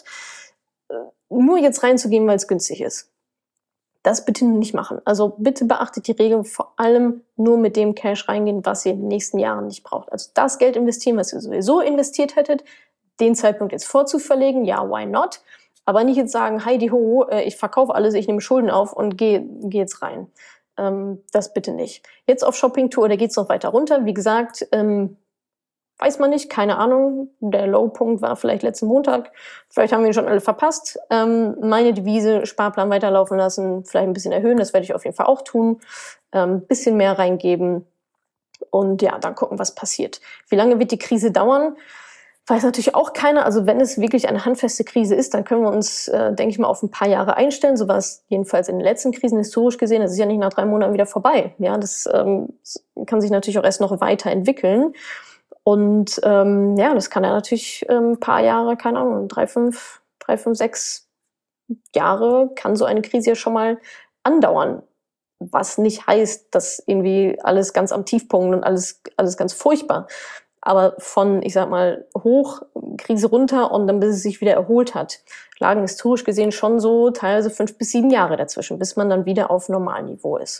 nur jetzt reinzugehen, weil es günstig ist. Das bitte nicht machen. Also bitte beachtet die Regeln, vor allem nur mit dem Cash reingehen, was ihr in den nächsten Jahren nicht braucht. Also das Geld investieren, was ihr sowieso investiert hättet, den Zeitpunkt jetzt vorzuverlegen, ja, why not? Aber nicht jetzt sagen, heidi ho, ich verkaufe alles, ich nehme Schulden auf und geh jetzt rein. Das bitte nicht. Jetzt auf Shoppingtour, da geht's noch weiter runter. Wie gesagt, weiß man nicht, keine Ahnung. Der Lowpunkt war vielleicht letzten Montag. Vielleicht haben wir ihn schon alle verpasst. Meine Devise, Sparplan weiterlaufen lassen, vielleicht ein bisschen erhöhen. Das werde ich auf jeden Fall auch tun. Bisschen mehr reingeben. Und ja, dann gucken, was passiert. Wie lange wird die Krise dauern? Weiß natürlich auch keiner. Also wenn es wirklich eine handfeste Krise ist, dann können wir uns, denke ich mal, auf ein paar Jahre einstellen. So war es jedenfalls in den letzten Krisen historisch gesehen. Das ist ja nicht nach 3 Monaten wieder vorbei. Ja, das kann sich natürlich auch erst noch weiterentwickeln. Und das kann ja natürlich ein paar Jahre, keine Ahnung, 3, 5, 6 Jahre kann so eine Krise ja schon mal andauern. Was nicht heißt, dass irgendwie alles ganz am Tiefpunkt und alles ganz furchtbar. Aber von, ich sag mal, hoch, Krise runter und dann bis es sich wieder erholt hat, lagen historisch gesehen schon so teilweise 5 bis 7 Jahre dazwischen, bis man dann wieder auf Normalniveau ist.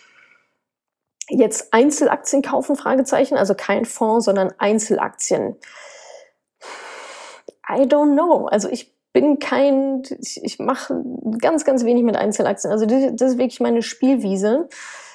Jetzt Einzelaktien kaufen, Fragezeichen, also kein Fonds, sondern Einzelaktien. I don't know. Also ich mache ganz, ganz wenig mit Einzelaktien. Also das ist wirklich meine Spielwiese.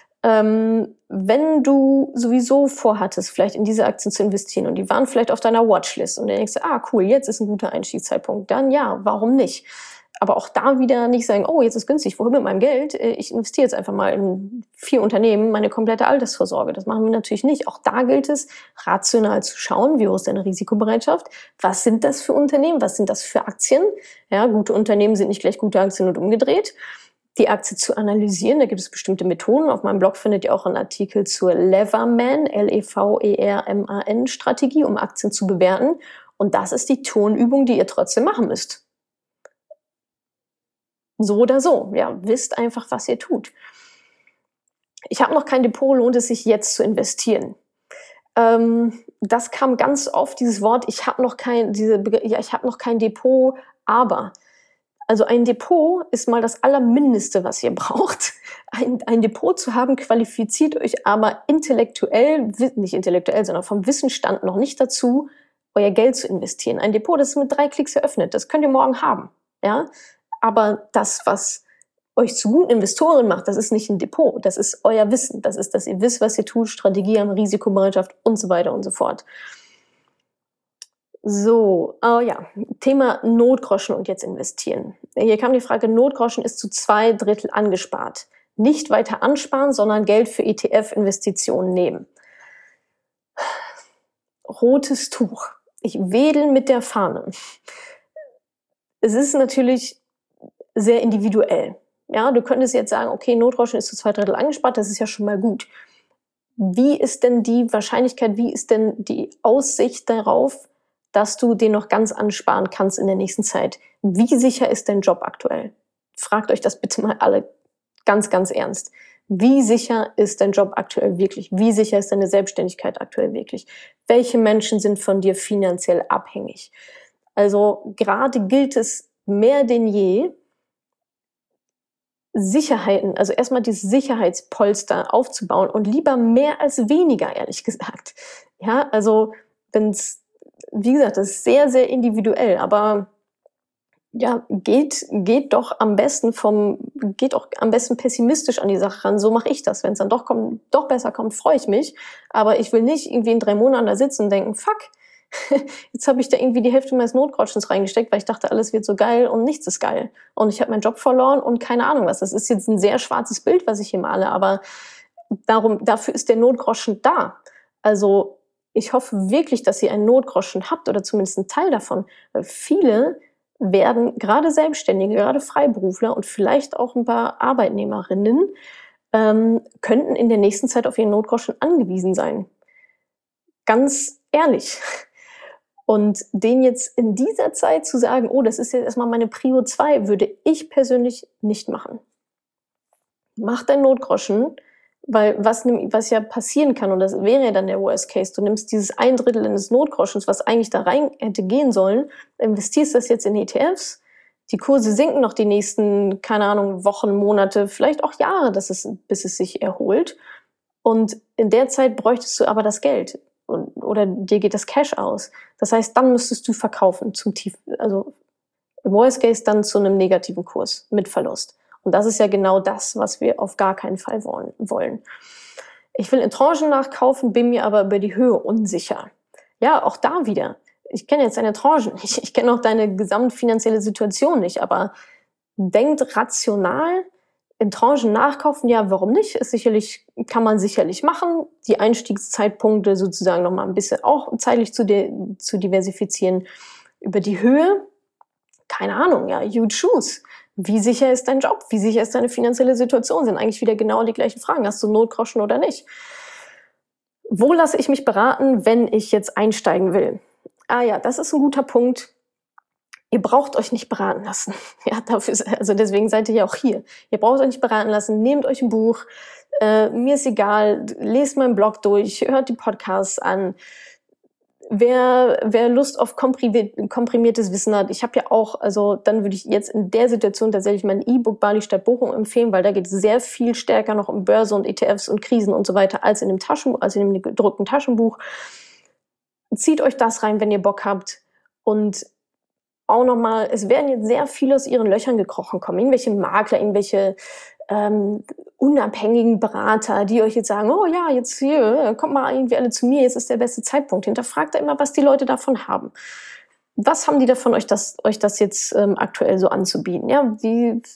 Wenn du sowieso vorhattest, vielleicht in diese Aktien zu investieren und die waren vielleicht auf deiner Watchlist und dann denkst du, cool, jetzt ist ein guter Einstiegszeitpunkt, dann ja, warum nicht? Aber auch da wieder nicht sagen, oh, jetzt ist günstig, wohin mit meinem Geld? Ich investiere jetzt einfach mal in 4 Unternehmen, meine komplette Altersvorsorge. Das machen wir natürlich nicht. Auch da gilt es, rational zu schauen, wie hoch ist deine Risikobereitschaft? Was sind das für Unternehmen? Was sind das für Aktien? Ja, gute Unternehmen sind nicht gleich gute Aktien und umgedreht. die Aktie zu analysieren. Da gibt es bestimmte Methoden. Auf meinem Blog findet ihr auch einen Artikel zur Leverman, Leverman-Strategie, um Aktien zu bewerten. Und das ist die Tonübung, die ihr trotzdem machen müsst. So oder so, ja, wisst einfach, was ihr tut. Ich habe noch kein Depot, lohnt es sich jetzt zu investieren? Das kam ganz oft, dieses Wort, ich habe noch kein Depot, aber. Also ein Depot ist mal das Allermindeste, was ihr braucht. Ein Depot zu haben, qualifiziert euch aber nicht intellektuell, sondern vom Wissensstand noch nicht dazu, euer Geld zu investieren. Ein Depot, das ist mit 3 Klicks eröffnet, das könnt ihr morgen haben. Ja? Aber das, was euch zu guten Investoren macht, das ist nicht ein Depot, das ist euer Wissen. Das ist, dass ihr wisst, was ihr tut, Strategie haben, Risikobereitschaft und so weiter und so fort. So, Thema Notgroschen und jetzt investieren. Hier kam die Frage, Notgroschen ist zu 2/3 angespart. Nicht weiter ansparen, sondern Geld für ETF-Investitionen nehmen. Rotes Tuch. Ich wedel mit der Fahne. Es ist natürlich sehr individuell. Ja, du könntest jetzt sagen, okay, Notgroschen ist zu 2/3 angespart, das ist ja schon mal gut. Wie ist denn die Wahrscheinlichkeit, wie ist denn die Aussicht darauf, dass du den noch ganz ansparen kannst in der nächsten Zeit? Wie sicher ist dein Job aktuell? Fragt euch das bitte mal alle ganz, ganz ernst. Wie sicher ist dein Job aktuell wirklich? Wie sicher ist deine Selbstständigkeit aktuell wirklich? Welche Menschen sind von dir finanziell abhängig? Also gerade gilt es mehr denn je, Sicherheiten, also erstmal dieses Sicherheitspolster aufzubauen und lieber mehr als weniger, ehrlich gesagt. Ja, also wie gesagt, das ist sehr, sehr individuell, aber ja, geht doch am besten pessimistisch an die Sache ran. So mache ich das. Wenn es dann doch besser kommt, freue ich mich. Aber ich will nicht irgendwie in 3 Monaten da sitzen und denken, fuck, jetzt habe ich da irgendwie die Hälfte meines Notgroschens reingesteckt, weil ich dachte, alles wird so geil und nichts ist geil. Und ich habe meinen Job verloren und keine Ahnung was. Das ist jetzt ein sehr schwarzes Bild, was ich hier male, aber dafür ist der Notgroschen da. Also ich hoffe wirklich, dass ihr einen Notgroschen habt oder zumindest einen Teil davon. Weil viele werden, gerade Selbstständige, gerade Freiberufler und vielleicht auch ein paar Arbeitnehmerinnen, könnten in der nächsten Zeit auf ihren Notgroschen angewiesen sein. Ganz ehrlich. Und den jetzt in dieser Zeit zu sagen, oh, das ist jetzt erstmal meine Prio 2, würde ich persönlich nicht machen. Mach deinen Notgroschen, weil was ja passieren kann, und das wäre ja dann der Worst Case, du nimmst dieses 1/3 deines Notgroschens, was eigentlich da rein hätte gehen sollen, investierst das jetzt in ETFs, die Kurse sinken noch die nächsten, keine Ahnung, Wochen, Monate, vielleicht auch Jahre, bis es sich erholt. Und in der Zeit bräuchtest du aber das Geld. Oder dir geht das Cash aus. Das heißt, dann müsstest du verkaufen also im Worst Case dann zu einem negativen Kurs mit Verlust. Und das ist ja genau das, was wir auf gar keinen Fall wollen. Ich will in Tranchen nachkaufen, bin mir aber über die Höhe unsicher. Ja, auch da wieder. Ich kenne jetzt deine Tranchen nicht. Ich kenne auch deine gesamtfinanzielle Situation nicht. Aber denkt rational, in Tranchen nachkaufen, ja, warum nicht? Kann man sicherlich machen. Die Einstiegszeitpunkte sozusagen noch mal ein bisschen auch zeitlich zu diversifizieren. Über die Höhe, keine Ahnung, ja, you choose. Wie sicher ist dein Job? Wie sicher ist deine finanzielle Situation? Sind eigentlich wieder genau die gleichen Fragen. Hast du Notgroschen oder nicht? Wo lasse ich mich beraten, wenn ich jetzt einsteigen will? Ah ja, das ist ein guter Punkt. Ihr braucht euch nicht beraten lassen. Ja, deswegen seid ihr ja auch hier. Ihr braucht euch nicht beraten lassen. Nehmt euch ein Buch. Mir ist egal. Lest meinen Blog durch. Hört die Podcasts an. Wer Lust auf komprimiertes Wissen hat, ich habe ja auch, also dann würde ich jetzt in der Situation tatsächlich mein E-Book Bali statt Bochum empfehlen, weil da geht es sehr viel stärker noch um Börse und ETFs und Krisen und so weiter als in dem gedruckten Taschenbuch. Zieht euch das rein, wenn ihr Bock habt. Und auch nochmal, es werden jetzt sehr viele aus ihren Löchern gekrochen kommen. Irgendwelche Makler, irgendwelche unabhängigen Berater, die euch jetzt sagen, oh ja, jetzt hier, kommt mal irgendwie alle zu mir, jetzt ist der beste Zeitpunkt. Hinterfragt da immer, was die Leute davon haben. Was haben die davon, euch das jetzt aktuell so anzubieten? Ja,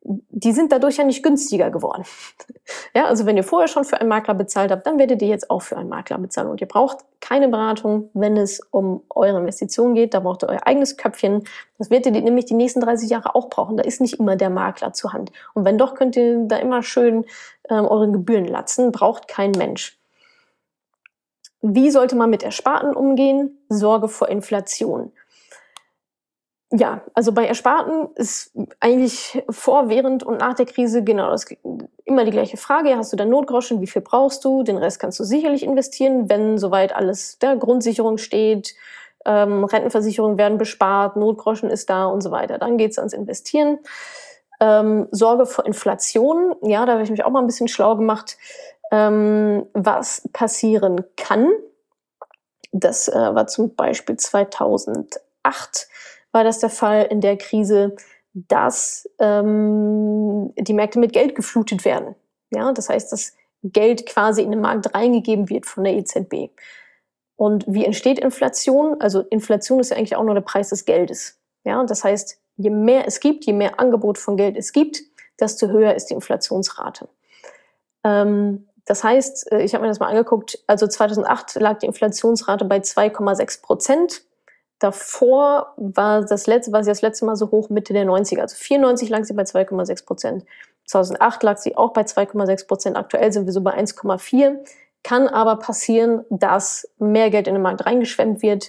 die sind dadurch ja nicht günstiger geworden. Ja, also wenn ihr vorher schon für einen Makler bezahlt habt, dann werdet ihr jetzt auch für einen Makler bezahlen. Und ihr braucht keine Beratung, wenn es um eure Investitionen geht. Da braucht ihr euer eigenes Köpfchen. Das werdet ihr nämlich die nächsten 30 Jahre auch brauchen. Da ist nicht immer der Makler zur Hand. Und wenn doch, könnt ihr da immer schön eure Gebühren latzen. Braucht kein Mensch. Wie sollte man mit Ersparten umgehen? Sorge vor Inflation. Ja, also bei Ersparten ist eigentlich vor, während und nach der Krise genau immer die gleiche Frage. Hast du da Notgroschen? Wie viel brauchst du? Den Rest kannst du sicherlich investieren, wenn soweit alles der Grundsicherung steht, Rentenversicherungen werden bespart, Notgroschen ist da und so weiter. Dann geht's ans Investieren. Sorge vor Inflation. Ja, da habe ich mich auch mal ein bisschen schlau gemacht, was passieren kann. Das war zum Beispiel 2008 war das der Fall in der Krise, dass die Märkte mit Geld geflutet werden. Ja, das heißt, dass Geld quasi in den Markt reingegeben wird von der EZB. Und wie entsteht Inflation? Also Inflation ist ja eigentlich auch nur der Preis des Geldes. Ja, das heißt, je mehr es gibt, je mehr Angebot von Geld es gibt, desto höher ist die Inflationsrate. Das heißt, ich habe mir das mal angeguckt, also 2008 lag die Inflationsrate bei 2,6%. Davor war sie das letzte Mal so hoch Mitte der 90er. Also 94 lag sie bei 2,6%. 2008 lag sie auch bei 2,6%. Aktuell sind wir so bei 1,4%. Kann aber passieren, dass mehr Geld in den Markt reingeschwemmt wird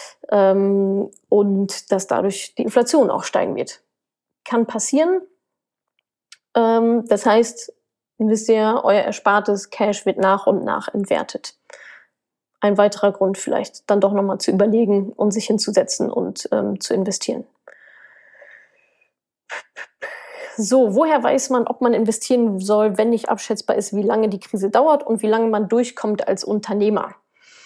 und dass dadurch die Inflation auch steigen wird. Kann passieren. Das heißt, wisst ihr, euer erspartes Cash wird nach und nach entwertet. Ein weiterer Grund vielleicht, dann doch nochmal zu überlegen und sich hinzusetzen und zu investieren. So, woher weiß man, ob man investieren soll, wenn nicht abschätzbar ist, wie lange die Krise dauert und wie lange man durchkommt als Unternehmer?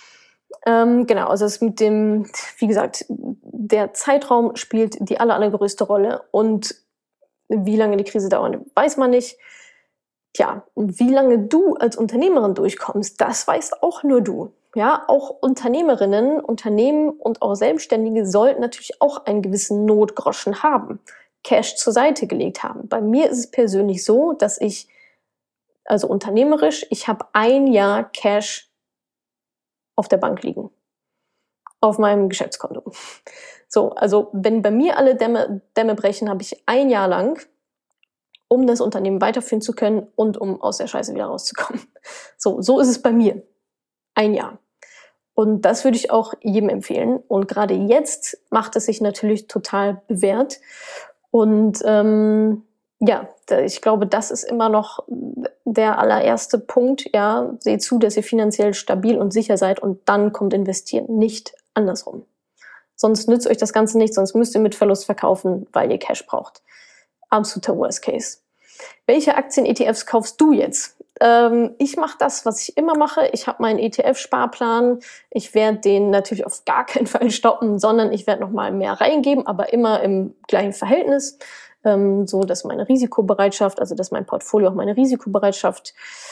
Genau, also es mit dem, wie gesagt, der Zeitraum spielt die allergrößte Rolle und wie lange die Krise dauert, weiß man nicht. Tja, und wie lange du als Unternehmerin durchkommst, das weißt auch nur du. Ja, auch Unternehmerinnen, Unternehmen und auch Selbstständige sollten natürlich auch einen gewissen Notgroschen haben, Cash zur Seite gelegt haben. Bei mir ist es persönlich so, dass ich, also unternehmerisch, ich habe 1 Jahr Cash auf der Bank liegen, auf meinem Geschäftskonto. So, also wenn bei mir alle Dämme brechen, habe ich 1 Jahr lang, um das Unternehmen weiterführen zu können und um aus der Scheiße wieder rauszukommen. So ist es bei mir. 1 Jahr. Und das würde ich auch jedem empfehlen. Und gerade jetzt macht es sich natürlich total bewährt. Und ja, ich glaube, das ist immer noch der allererste Punkt. Ja, seht zu, dass ihr finanziell stabil und sicher seid und dann kommt investieren, nicht andersrum. Sonst nützt euch das Ganze nicht, sonst müsst ihr mit Verlust verkaufen, weil ihr Cash braucht. Absoluter Worst Case. Welche Aktien-ETFs kaufst du jetzt? Ich mache das, was ich immer mache. Ich habe meinen ETF-Sparplan. Ich werde den natürlich auf gar keinen Fall stoppen, sondern ich werde nochmal mehr reingeben, aber immer im gleichen Verhältnis, so dass meine Risikobereitschaft, also dass mein Portfolio auch meine Risikobereitschaft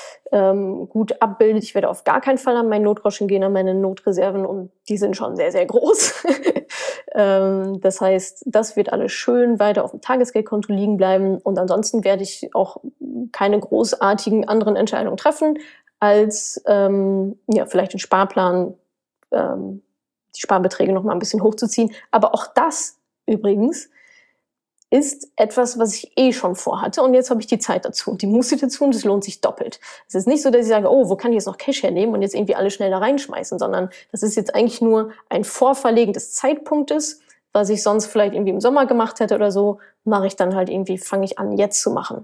gut abbildet. Ich werde auf gar keinen Fall an meinen Notgroschen gehen, an meine Notreserven und die sind schon sehr, sehr groß. Das heißt, das wird alles schön weiter auf dem Tagesgeldkonto liegen bleiben und ansonsten werde ich auch keine großartigen anderen Entscheidungen treffen, als ja, vielleicht den Sparplan, die Sparbeträge noch mal ein bisschen hochzuziehen. Aber auch das übrigens ist etwas, was ich schon vorhatte und jetzt habe ich die Zeit dazu und die Muße dazu und es lohnt sich doppelt. Es ist nicht so, dass ich sage, oh, wo kann ich jetzt noch Cash hernehmen und jetzt irgendwie alle schnell da reinschmeißen, sondern das ist jetzt eigentlich nur ein Vorverlegen des Zeitpunktes, was ich sonst vielleicht irgendwie im Sommer gemacht hätte oder so, mache ich dann halt irgendwie, fange ich an jetzt zu machen.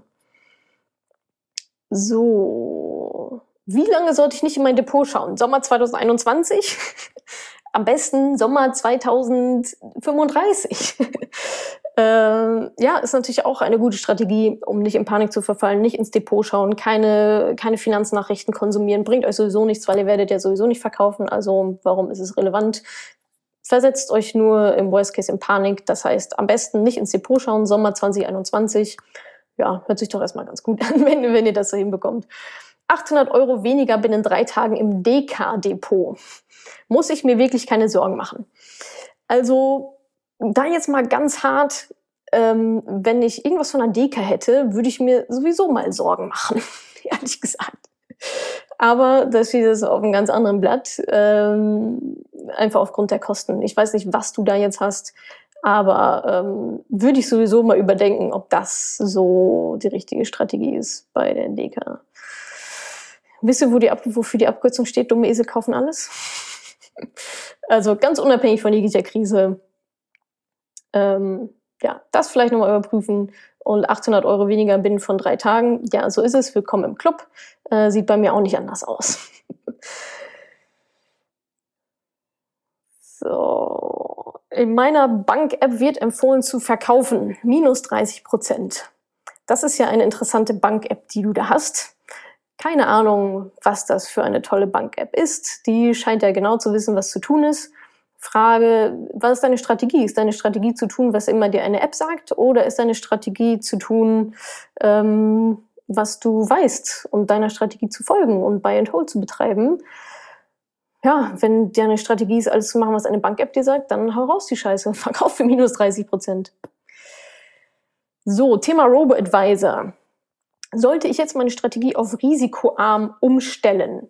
So, wie lange sollte ich nicht in mein Depot schauen? Sommer 2021? Am besten Sommer 2035. Ja, ist natürlich auch eine gute Strategie, um nicht in Panik zu verfallen, nicht ins Depot schauen, keine Finanznachrichten konsumieren, bringt euch sowieso nichts, weil ihr werdet ja sowieso nicht verkaufen, also warum ist es relevant? Versetzt euch nur im Worst Case in Panik, das heißt am besten nicht ins Depot schauen, Sommer 2021, ja, hört sich doch erstmal ganz gut an, wenn ihr das so hinbekommt. 800 € weniger binnen 3 Tagen im DK-Depot. Muss ich mir wirklich keine Sorgen machen. Also da jetzt mal ganz hart, wenn ich irgendwas von der Deka hätte, würde ich mir sowieso mal Sorgen machen, ehrlich gesagt. Aber das steht jetzt auf einem ganz anderen Blatt, einfach aufgrund der Kosten. Ich weiß nicht, was du da jetzt hast, aber würde ich sowieso mal überdenken, ob das so die richtige Strategie ist bei der Deka. Wisst ihr, wofür die Abkürzung steht? Dumme Esel kaufen alles? Also ganz unabhängig von jeglicher Krise, das vielleicht nochmal überprüfen und 800 € weniger binnen von 3 Tagen. Ja, so ist es. Willkommen im Club. Sieht bei mir auch nicht anders aus. So. In meiner Bank-App wird empfohlen zu verkaufen. Minus 30%. Das ist ja eine interessante Bank-App, die du da hast. Keine Ahnung, was das für eine tolle Bank-App ist. Die scheint ja genau zu wissen, was zu tun ist. Frage, was ist deine Strategie? Ist deine Strategie zu tun, was immer dir eine App sagt? Oder ist deine Strategie zu tun, was du weißt und deiner Strategie zu folgen und Buy and Hold zu betreiben? Ja, wenn deine Strategie ist, alles zu machen, was eine Bank-App dir sagt, dann hau raus die Scheiße. Verkauf für minus 30%. So, Thema Robo-Advisor. Sollte ich jetzt meine Strategie auf risikoarm umstellen?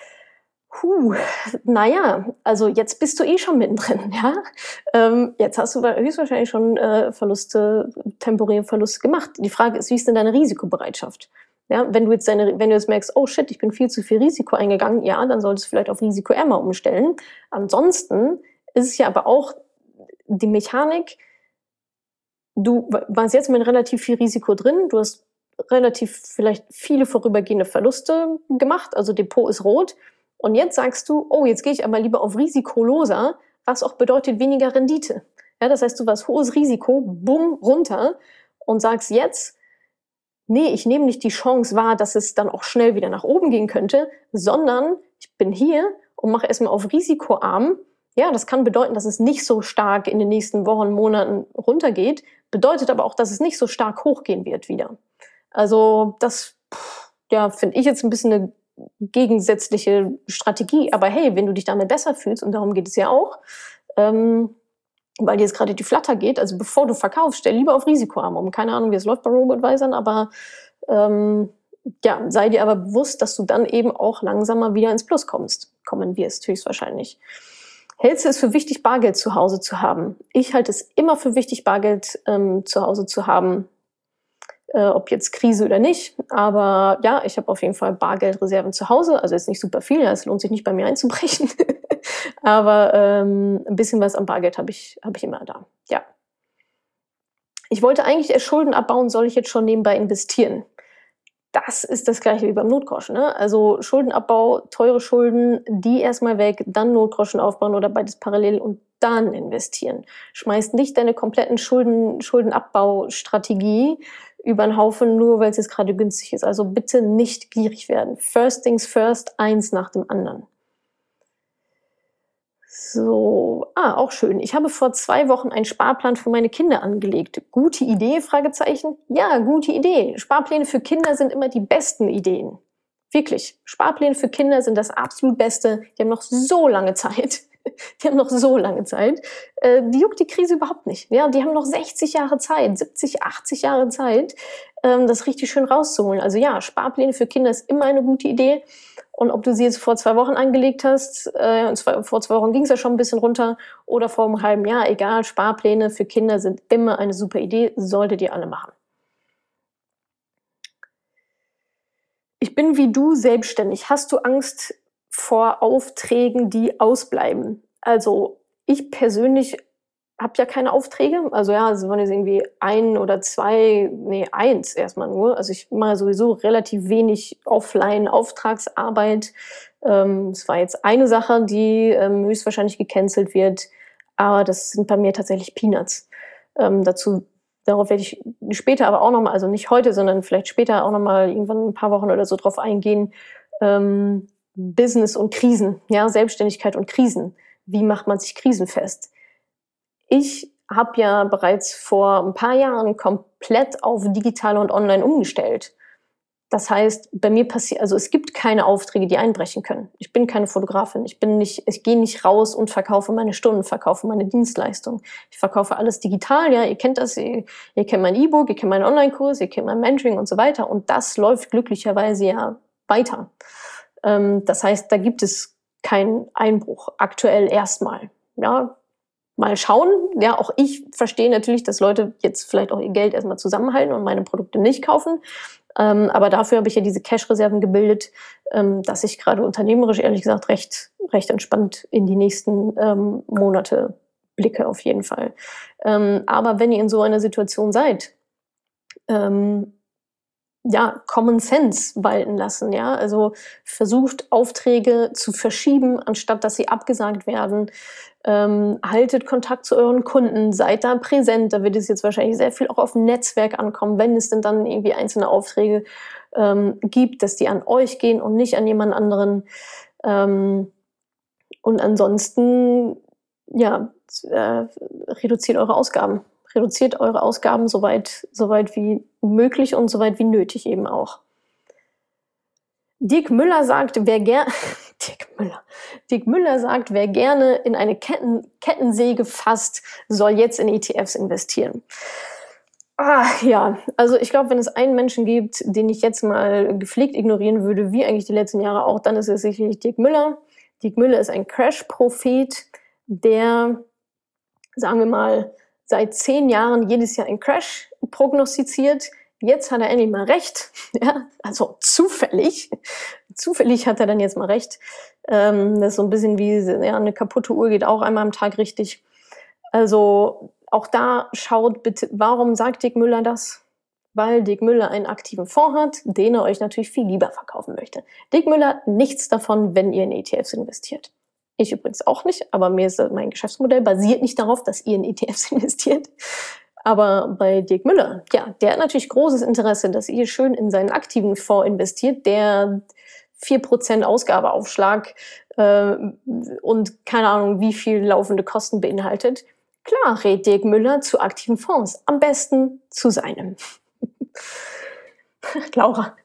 Also jetzt bist du schon mittendrin, ja. Jetzt hast du höchstwahrscheinlich schon temporäre Verluste gemacht. Die Frage ist, wie ist denn deine Risikobereitschaft? Ja, wenn du jetzt merkst, oh shit, ich bin viel zu viel Risiko eingegangen, ja, dann solltest du vielleicht auf risikoärmer umstellen. Ansonsten ist es ja aber auch die Mechanik, du warst jetzt mit relativ viel Risiko drin, du hast relativ vielleicht viele vorübergehende Verluste gemacht, also Depot ist rot. Und jetzt sagst du, oh, jetzt gehe ich aber lieber auf risikoloser, was auch bedeutet weniger Rendite. Ja, das heißt, du hast hohes Risiko, bumm, runter und sagst jetzt, nee, ich nehme nicht die Chance wahr, dass es dann auch schnell wieder nach oben gehen könnte, sondern ich bin hier und mache erstmal auf risikoarm. Ja, das kann bedeuten, dass es nicht so stark in den nächsten Wochen, Monaten runtergeht, bedeutet aber auch, dass es nicht so stark hochgehen wird wieder. Also das, finde ich jetzt ein bisschen eine gegensätzliche Strategie. Aber hey, wenn du dich damit besser fühlst, und darum geht es ja auch, weil dir jetzt gerade die Flatter geht, also bevor du verkaufst, stell lieber auf risikoarm um. Keine Ahnung, wie es läuft bei Robo-Advisern, aber sei dir aber bewusst, dass du dann eben auch langsamer wieder ins Plus kommen wirst, höchstwahrscheinlich. Hältst du es für wichtig, Bargeld zu Hause zu haben? Ich halte es immer für wichtig, Bargeld zu Hause zu haben, ob jetzt Krise oder nicht. Aber ja, ich habe auf jeden Fall Bargeldreserven zu Hause. Also ist nicht super viel, es lohnt sich nicht bei mir einzubrechen. Aber ein bisschen was am Bargeld habe ich immer da. Ja. Ich wollte eigentlich erst Schulden abbauen, soll ich jetzt schon nebenbei investieren? Das ist das Gleiche wie beim Notgroschen. Ne? Also Schuldenabbau, teure Schulden, die erstmal weg, dann Notgroschen aufbauen oder beides parallel und dann investieren. Schmeißt nicht deine kompletten Schuldenabbaustrategie über den Haufen, nur weil es jetzt gerade günstig ist. Also bitte nicht gierig werden. First things first, eins nach dem anderen. So, auch schön. Ich habe vor 2 Wochen einen Sparplan für meine Kinder angelegt. Gute Idee? Fragezeichen. Ja, gute Idee. Sparpläne für Kinder sind immer die besten Ideen. Wirklich. Sparpläne für Kinder sind das absolut Beste. Die haben noch so lange Zeit. Die juckt die Krise überhaupt nicht. Ja, die haben noch 60 Jahre Zeit, 70, 80 Jahre Zeit, das richtig schön rauszuholen. Also ja, Sparpläne für Kinder ist immer eine gute Idee. Und ob du sie jetzt vor 2 Wochen angelegt hast, vor 2 Wochen ging es ja schon ein bisschen runter, oder vor einem halben Jahr, egal, Sparpläne für Kinder sind immer eine super Idee, solltet ihr alle machen. Ich bin wie du selbstständig. Hast du Angst vor Aufträgen, die ausbleiben? Also ich persönlich habe ja keine Aufträge. Also ja, es waren jetzt irgendwie 1 oder 2, 1 erstmal nur. Also ich mache sowieso relativ wenig Offline-Auftragsarbeit. Es war jetzt eine Sache, die höchstwahrscheinlich gecancelt wird, aber das sind bei mir tatsächlich Peanuts. Darauf werde ich später aber auch nochmal, also nicht heute, sondern vielleicht später auch nochmal irgendwann ein paar Wochen oder so drauf eingehen. Business und Krisen, ja, Selbstständigkeit und Krisen. Wie macht man sich krisenfest? Ich habe ja bereits vor ein paar Jahren komplett auf digital und online umgestellt. Das heißt, bei mir also es gibt keine Aufträge, die einbrechen können. Ich bin keine Fotografin. Ich gehe nicht raus und verkaufe meine Stunden, verkaufe meine Dienstleistung. Ich verkaufe alles digital, ja. Ihr kennt das, ihr kennt mein E-Book, ihr kennt meinen Online-Kurs, ihr kennt mein Mentoring und so weiter. Und das läuft glücklicherweise ja weiter. Das heißt, da gibt es keinen Einbruch. Aktuell erstmal, ja. Mal schauen. Ja, auch ich verstehe natürlich, dass Leute jetzt vielleicht auch ihr Geld erstmal zusammenhalten und meine Produkte nicht kaufen. Aber dafür habe ich ja diese Cash-Reserven gebildet, dass ich gerade unternehmerisch, ehrlich gesagt, recht entspannt in die nächsten Monate blicke, auf jeden Fall. Aber wenn ihr in so einer Situation seid, ja, Common Sense walten lassen, ja. Also versucht, Aufträge zu verschieben, anstatt dass sie abgesagt werden. Haltet Kontakt zu euren Kunden, seid da präsent. Da wird es jetzt wahrscheinlich sehr viel auch auf ein Netzwerk ankommen, wenn es denn dann irgendwie einzelne Aufträge gibt, dass die an euch gehen und nicht an jemand anderen. Und ansonsten, ja, reduziert eure Ausgaben. Reduziert eure Ausgaben soweit wie möglich und soweit wie nötig eben auch. Dirk Müller sagt, wer gerne in eine Kettensäge fasst, soll jetzt in ETFs investieren. Ja, also ich glaube, wenn es einen Menschen gibt, den ich jetzt mal gepflegt ignorieren würde, wie eigentlich die letzten Jahre auch, dann ist es sicherlich Dirk Müller. Dirk Müller ist ein Crash-Prophet, der, sagen wir mal, seit 10 Jahren jedes Jahr einen Crash prognostiziert. Jetzt hat er endlich mal recht. Ja, also zufällig. Zufällig hat er dann jetzt mal recht. Das ist so ein bisschen wie, ja, eine kaputte Uhr geht auch einmal am Tag richtig. Also auch da schaut bitte, warum sagt Dirk Müller das? Weil Dirk Müller einen aktiven Fonds hat, den er euch natürlich viel lieber verkaufen möchte. Dirk Müller hat nichts davon, wenn ihr in ETFs investiert. Ich übrigens auch nicht, aber mein Geschäftsmodell basiert nicht darauf, dass ihr in ETFs investiert. Aber bei Dirk Müller, ja, der hat natürlich großes Interesse, dass ihr schön in seinen aktiven Fonds investiert, der 4% Ausgabeaufschlag und keine Ahnung, wie viel laufende Kosten beinhaltet. Klar rät Dirk Müller zu aktiven Fonds, am besten zu seinem. Laura,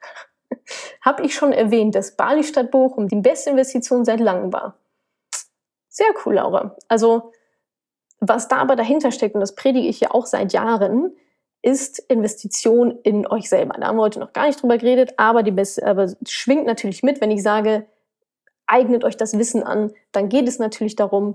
habe ich schon erwähnt, dass Bali Stadt Bochum die beste Investition seit langem war. Sehr cool, Laura. Also, was da aber dahinter steckt, und das predige ich ja auch seit Jahren, ist Investition in euch selber. Da haben wir heute noch gar nicht drüber geredet, aber schwingt natürlich mit, wenn ich sage, eignet euch das Wissen an, dann geht es natürlich darum,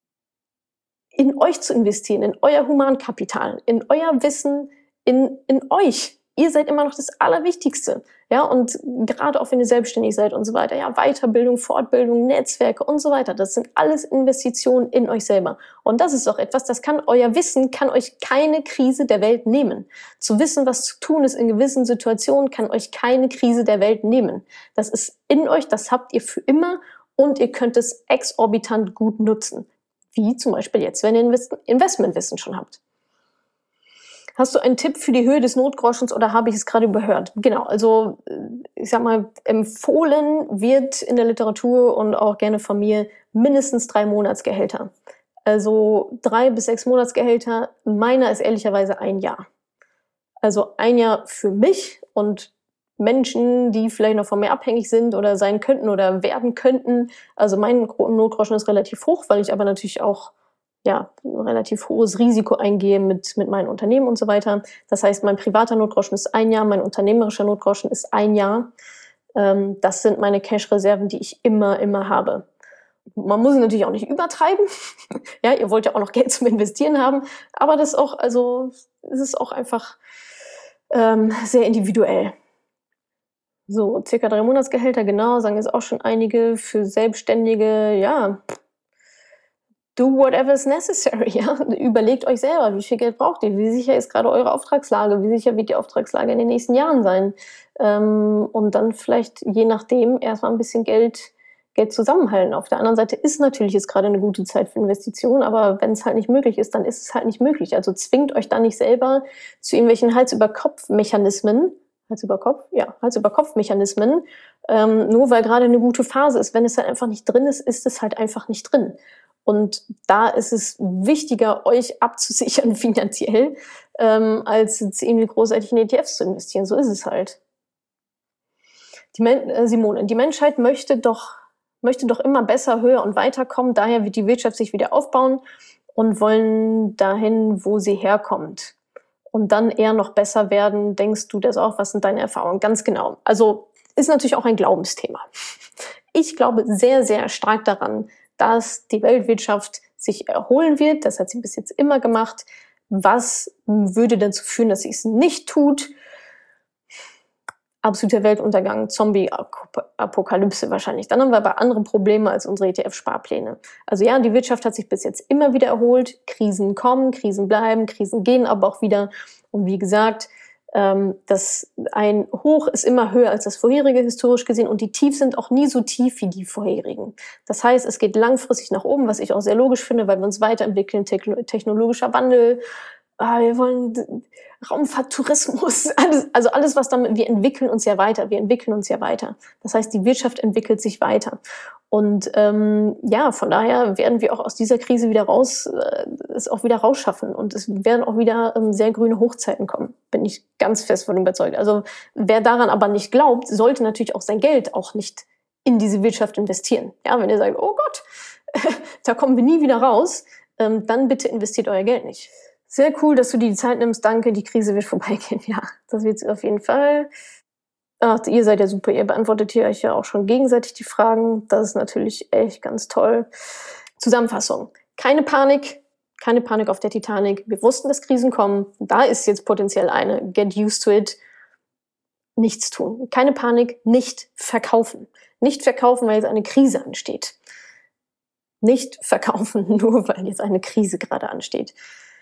in euch zu investieren, in euer Humankapital, in euer Wissen, in euch. Ihr seid immer noch das Allerwichtigste. Ja, und gerade auch wenn ihr selbstständig seid und so weiter, ja, Weiterbildung, Fortbildung, Netzwerke und so weiter, das sind alles Investitionen in euch selber. Und das ist auch etwas, euer Wissen kann euch keine Krise der Welt nehmen. Zu wissen, was zu tun ist in gewissen Situationen, kann euch keine Krise der Welt nehmen. Das ist in euch, das habt ihr für immer und ihr könnt es exorbitant gut nutzen. Wie zum Beispiel jetzt, wenn ihr Investmentwissen schon habt. Hast du einen Tipp für die Höhe des Notgroschens oder habe ich es gerade überhört? Genau, also ich sag mal, empfohlen wird in der Literatur und auch gerne von mir mindestens 3 Monatsgehälter. Also 3 bis 6 Monatsgehälter, meiner ist ehrlicherweise 1 Jahr. Also 1 Jahr für mich und Menschen, die vielleicht noch von mir abhängig sind oder sein könnten oder werden könnten. Also mein Notgroschen ist relativ hoch, weil ich aber natürlich auch ja, ein relativ hohes Risiko eingehe mit meinen Unternehmen und so weiter. Das heißt, mein privater Notgroschen ist 1 Jahr, mein unternehmerischer Notgroschen ist 1 Jahr. Das sind meine Cash-Reserven, die ich immer habe. Man muss es natürlich auch nicht übertreiben. Ja, ihr wollt ja auch noch Geld zum Investieren haben. Aber das ist auch, also, es ist auch einfach sehr individuell. So, circa 3 Monatsgehälter, genau, sagen jetzt auch schon einige. Für Selbstständige, ja, do whatever is necessary, ja. Überlegt euch selber, wie viel Geld braucht ihr, wie sicher ist gerade eure Auftragslage, wie sicher wird die Auftragslage in den nächsten Jahren sein. Und dann vielleicht je nachdem erstmal ein bisschen Geld zusammenhalten. Auf der anderen Seite ist natürlich jetzt gerade eine gute Zeit für Investitionen, aber wenn es halt nicht möglich ist, dann ist es halt nicht möglich. Also zwingt euch da nicht selber zu irgendwelchen Hals-über-Kopf-Mechanismen, Hals-über-Kopf-Mechanismen, nur weil gerade eine gute Phase ist. Wenn es halt einfach nicht drin ist, ist es halt einfach nicht drin. Und da ist es wichtiger, euch abzusichern finanziell, als jetzt irgendwie großartig in ETFs zu investieren. So ist es halt. Simone, die Menschheit möchte doch immer besser, höher und weiterkommen. Daher wird die Wirtschaft sich wieder aufbauen und wollen dahin, wo sie herkommt. Und dann eher noch besser werden. Denkst du das auch? Was sind deine Erfahrungen? Ganz genau. Also ist natürlich auch ein Glaubensthema. Ich glaube sehr, sehr stark daran, dass die Weltwirtschaft sich erholen wird. Das hat sie bis jetzt immer gemacht. Was würde dazu führen, dass sie es nicht tut? Absoluter Weltuntergang, Zombie-Apokalypse wahrscheinlich. Dann haben wir aber andere Probleme als unsere ETF-Sparpläne. Also ja, die Wirtschaft hat sich bis jetzt immer wieder erholt. Krisen kommen, Krisen bleiben, Krisen gehen aber auch wieder. Und wie gesagt, das ein Hoch ist immer höher als das vorherige, historisch gesehen. Und die Tiefs sind auch nie so tief wie die vorherigen. Das heißt, es geht langfristig nach oben, was ich auch sehr logisch finde, weil wir uns weiterentwickeln, technologischer Wandel. Wir wollen Raumfahrttourismus, alles, was damit, wir entwickeln uns ja weiter. Das heißt, die Wirtschaft entwickelt sich weiter. Und von daher werden wir auch aus dieser Krise wieder rausschaffen. Und es werden auch wieder sehr grüne Hochzeiten kommen. Bin ich ganz fest von überzeugt. Also wer daran aber nicht glaubt, sollte natürlich auch sein Geld auch nicht in diese Wirtschaft investieren. Ja, wenn ihr sagt, oh Gott, da kommen wir nie wieder raus, dann bitte investiert euer Geld nicht. Sehr cool, dass du dir die Zeit nimmst. Danke, die Krise wird vorbeigehen. Ja, das wird sie auf jeden Fall. Ach, ihr seid ja super. Ihr beantwortet hier euch ja auch schon gegenseitig die Fragen. Das ist natürlich echt ganz toll. Zusammenfassung. Keine Panik auf der Titanic. Wir wussten, dass Krisen kommen. Da ist jetzt potenziell eine. Get used to it. Nichts tun. Keine Panik. Nicht verkaufen. Nicht verkaufen, weil jetzt eine Krise ansteht. Nicht verkaufen, nur weil jetzt eine Krise gerade ansteht.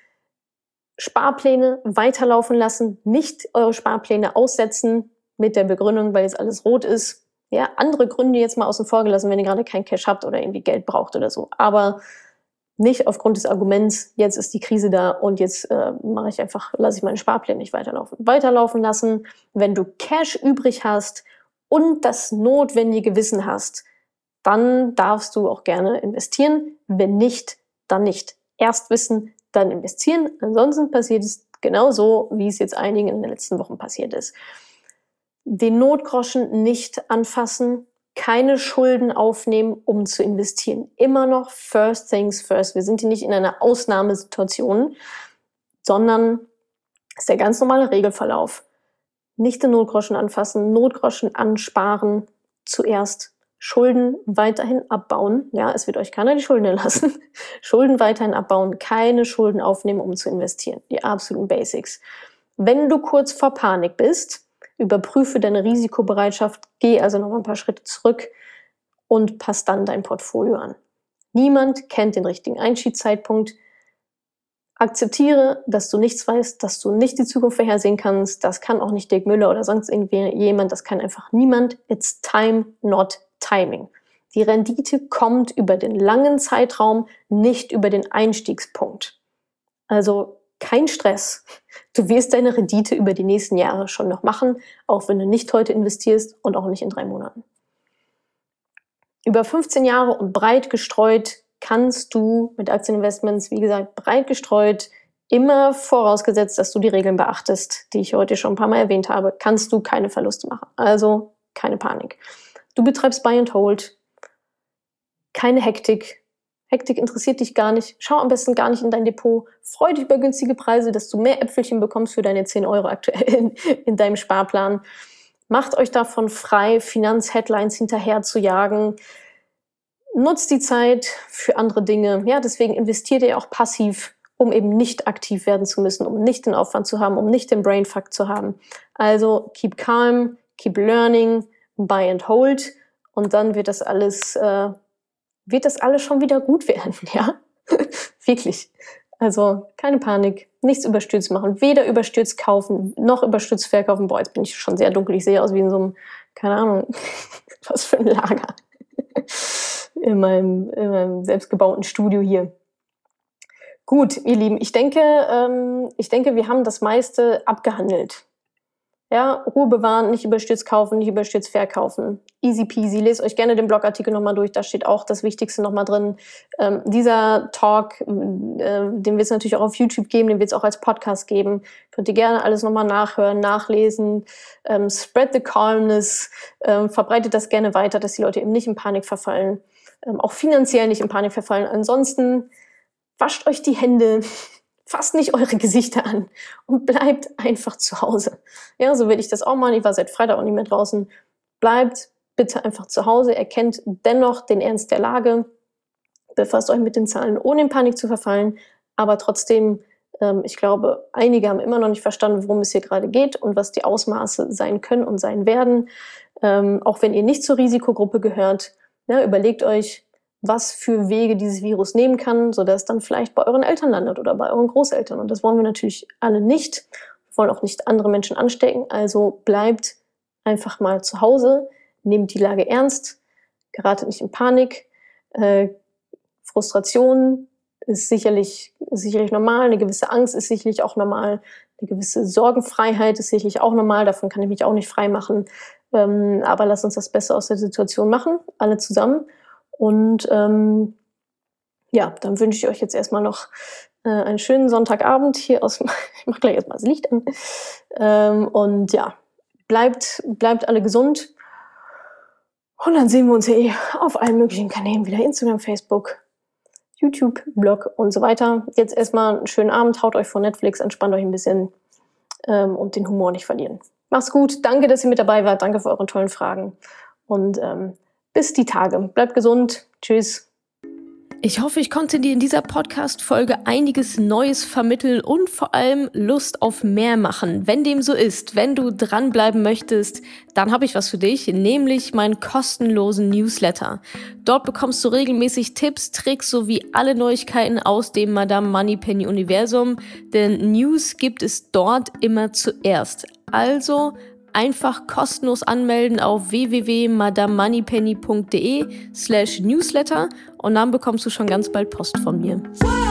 Sparpläne weiterlaufen lassen, nicht eure Sparpläne aussetzen mit der Begründung, weil jetzt alles rot ist. Ja, andere Gründe jetzt mal außen vor gelassen, wenn ihr gerade kein Cash habt oder irgendwie Geld braucht oder so. Aber nicht aufgrund des Arguments, jetzt ist die Krise da und jetzt lasse ich meine Sparpläne nicht weiterlaufen. Weiterlaufen lassen, wenn du Cash übrig hast und das notwendige Wissen hast, dann darfst du auch gerne investieren. Wenn nicht, dann nicht. Erst wissen, dann investieren. Ansonsten passiert es genauso, wie es jetzt einigen in den letzten Wochen passiert ist. Den Notgroschen nicht anfassen, keine Schulden aufnehmen, um zu investieren. Immer noch first things first. Wir sind hier nicht in einer Ausnahmesituation, sondern es ist der ganz normale Regelverlauf. Nicht den Notgroschen anfassen, Notgroschen ansparen, zuerst Schulden weiterhin abbauen. Ja, es wird euch keiner die Schulden erlassen. Schulden weiterhin abbauen, keine Schulden aufnehmen, um zu investieren. Die absoluten Basics. Wenn du kurz vor Panik bist, überprüfe deine Risikobereitschaft, geh also noch ein paar Schritte zurück und pass dann dein Portfolio an. Niemand kennt den richtigen Einstiegszeitpunkt. Akzeptiere, dass du nichts weißt, dass du nicht die Zukunft vorhersehen kannst. Das kann auch nicht Dirk Müller oder sonst irgendjemand. Das kann einfach niemand. It's time, not timing. Die Rendite kommt über den langen Zeitraum, nicht über den Einstiegspunkt. Also kein Stress. Du wirst deine Rendite über die nächsten Jahre schon noch machen, auch wenn du nicht heute investierst und auch nicht in 3 Monaten. Über 15 Jahre und breit gestreut kannst du mit Aktieninvestments, wie gesagt, breit gestreut, immer vorausgesetzt, dass du die Regeln beachtest, die ich heute schon ein paar Mal erwähnt habe, kannst du keine Verluste machen. Also keine Panik. Du betreibst Buy and Hold, keine Hektik. Hektik interessiert dich gar nicht. Schau am besten gar nicht in dein Depot. Freu dich über günstige Preise, dass du mehr Äpfelchen bekommst für deine 10 Euro aktuell in deinem Sparplan. Macht euch davon frei, Finanzheadlines hinterher zu jagen. Nutzt die Zeit für andere Dinge. Ja, deswegen investiert ihr auch passiv, um eben nicht aktiv werden zu müssen, um nicht den Aufwand zu haben, um nicht den Brainfuck zu haben. Also keep calm, keep learning, buy and hold und dann wird das alles schon wieder gut werden, ja? Wirklich. Also keine Panik, nichts überstürzt machen, weder überstürzt kaufen, noch überstürzt verkaufen. Boah, jetzt bin ich schon sehr dunkel, ich sehe aus wie in so einem, keine Ahnung, was für ein Lager. In meinem selbstgebauten Studio hier. Gut, ihr Lieben, ich denke, wir haben das meiste abgehandelt. Ja, Ruhe bewahren, nicht überstürzt kaufen, nicht überstürzt verkaufen. Easy peasy. Lest euch gerne den Blogartikel nochmal durch, da steht auch das Wichtigste nochmal drin. Dieser Talk, den wird es natürlich auch auf YouTube geben, den wird es auch als Podcast geben. Könnt ihr gerne alles nochmal nachhören, nachlesen. Spread the calmness, verbreitet das gerne weiter, dass die Leute eben nicht in Panik verfallen. Auch finanziell nicht in Panik verfallen. Ansonsten wascht euch die Hände, fasst nicht eure Gesichter an und bleibt einfach zu Hause. Ja, so will ich das auch machen. Ich war seit Freitag auch nicht mehr draußen. Bleibt bitte einfach zu Hause. Erkennt dennoch den Ernst der Lage. Befasst euch mit den Zahlen, ohne in Panik zu verfallen. Aber trotzdem, ich glaube, einige haben immer noch nicht verstanden, worum es hier gerade geht und was die Ausmaße sein können und sein werden. Auch wenn ihr nicht zur Risikogruppe gehört, ja, überlegt euch, was für Wege dieses Virus nehmen kann, sodass es dann vielleicht bei euren Eltern landet oder bei euren Großeltern. Und das wollen wir natürlich alle nicht. Wir wollen auch nicht andere Menschen anstecken. Also bleibt einfach mal zu Hause, nehmt die Lage ernst, geratet nicht in Panik. Frustration ist sicherlich normal, eine gewisse Angst ist sicherlich auch normal, eine gewisse Sorgenfreiheit ist sicherlich auch normal, davon kann ich mich auch nicht frei machen. Aber lasst uns das Beste aus der Situation machen, alle zusammen. Und ja, dann wünsche ich euch jetzt erstmal noch einen schönen Sonntagabend hier aus. Ich mache gleich erstmal das Licht an. Und ja, bleibt alle gesund. Und dann sehen wir uns ja auf allen möglichen Kanälen wieder. Instagram, Facebook, YouTube, Blog und so weiter. Jetzt erstmal einen schönen Abend. Haut euch vor Netflix, entspannt euch ein bisschen und den Humor nicht verlieren. Macht's gut. Danke, dass ihr mit dabei wart. Danke für eure tollen Fragen. Und bis die Tage. Bleibt gesund. Tschüss. Ich hoffe, ich konnte dir in dieser Podcast-Folge einiges Neues vermitteln und vor allem Lust auf mehr machen. Wenn dem so ist, wenn du dranbleiben möchtest, dann habe ich was für dich, nämlich meinen kostenlosen Newsletter. Dort bekommst du regelmäßig Tipps, Tricks sowie alle Neuigkeiten aus dem Madame Moneypenny Universum, denn News gibt es dort immer zuerst. Also einfach kostenlos anmelden auf www.madamemoneypenny.de/newsletter und dann bekommst du schon ganz bald Post von mir.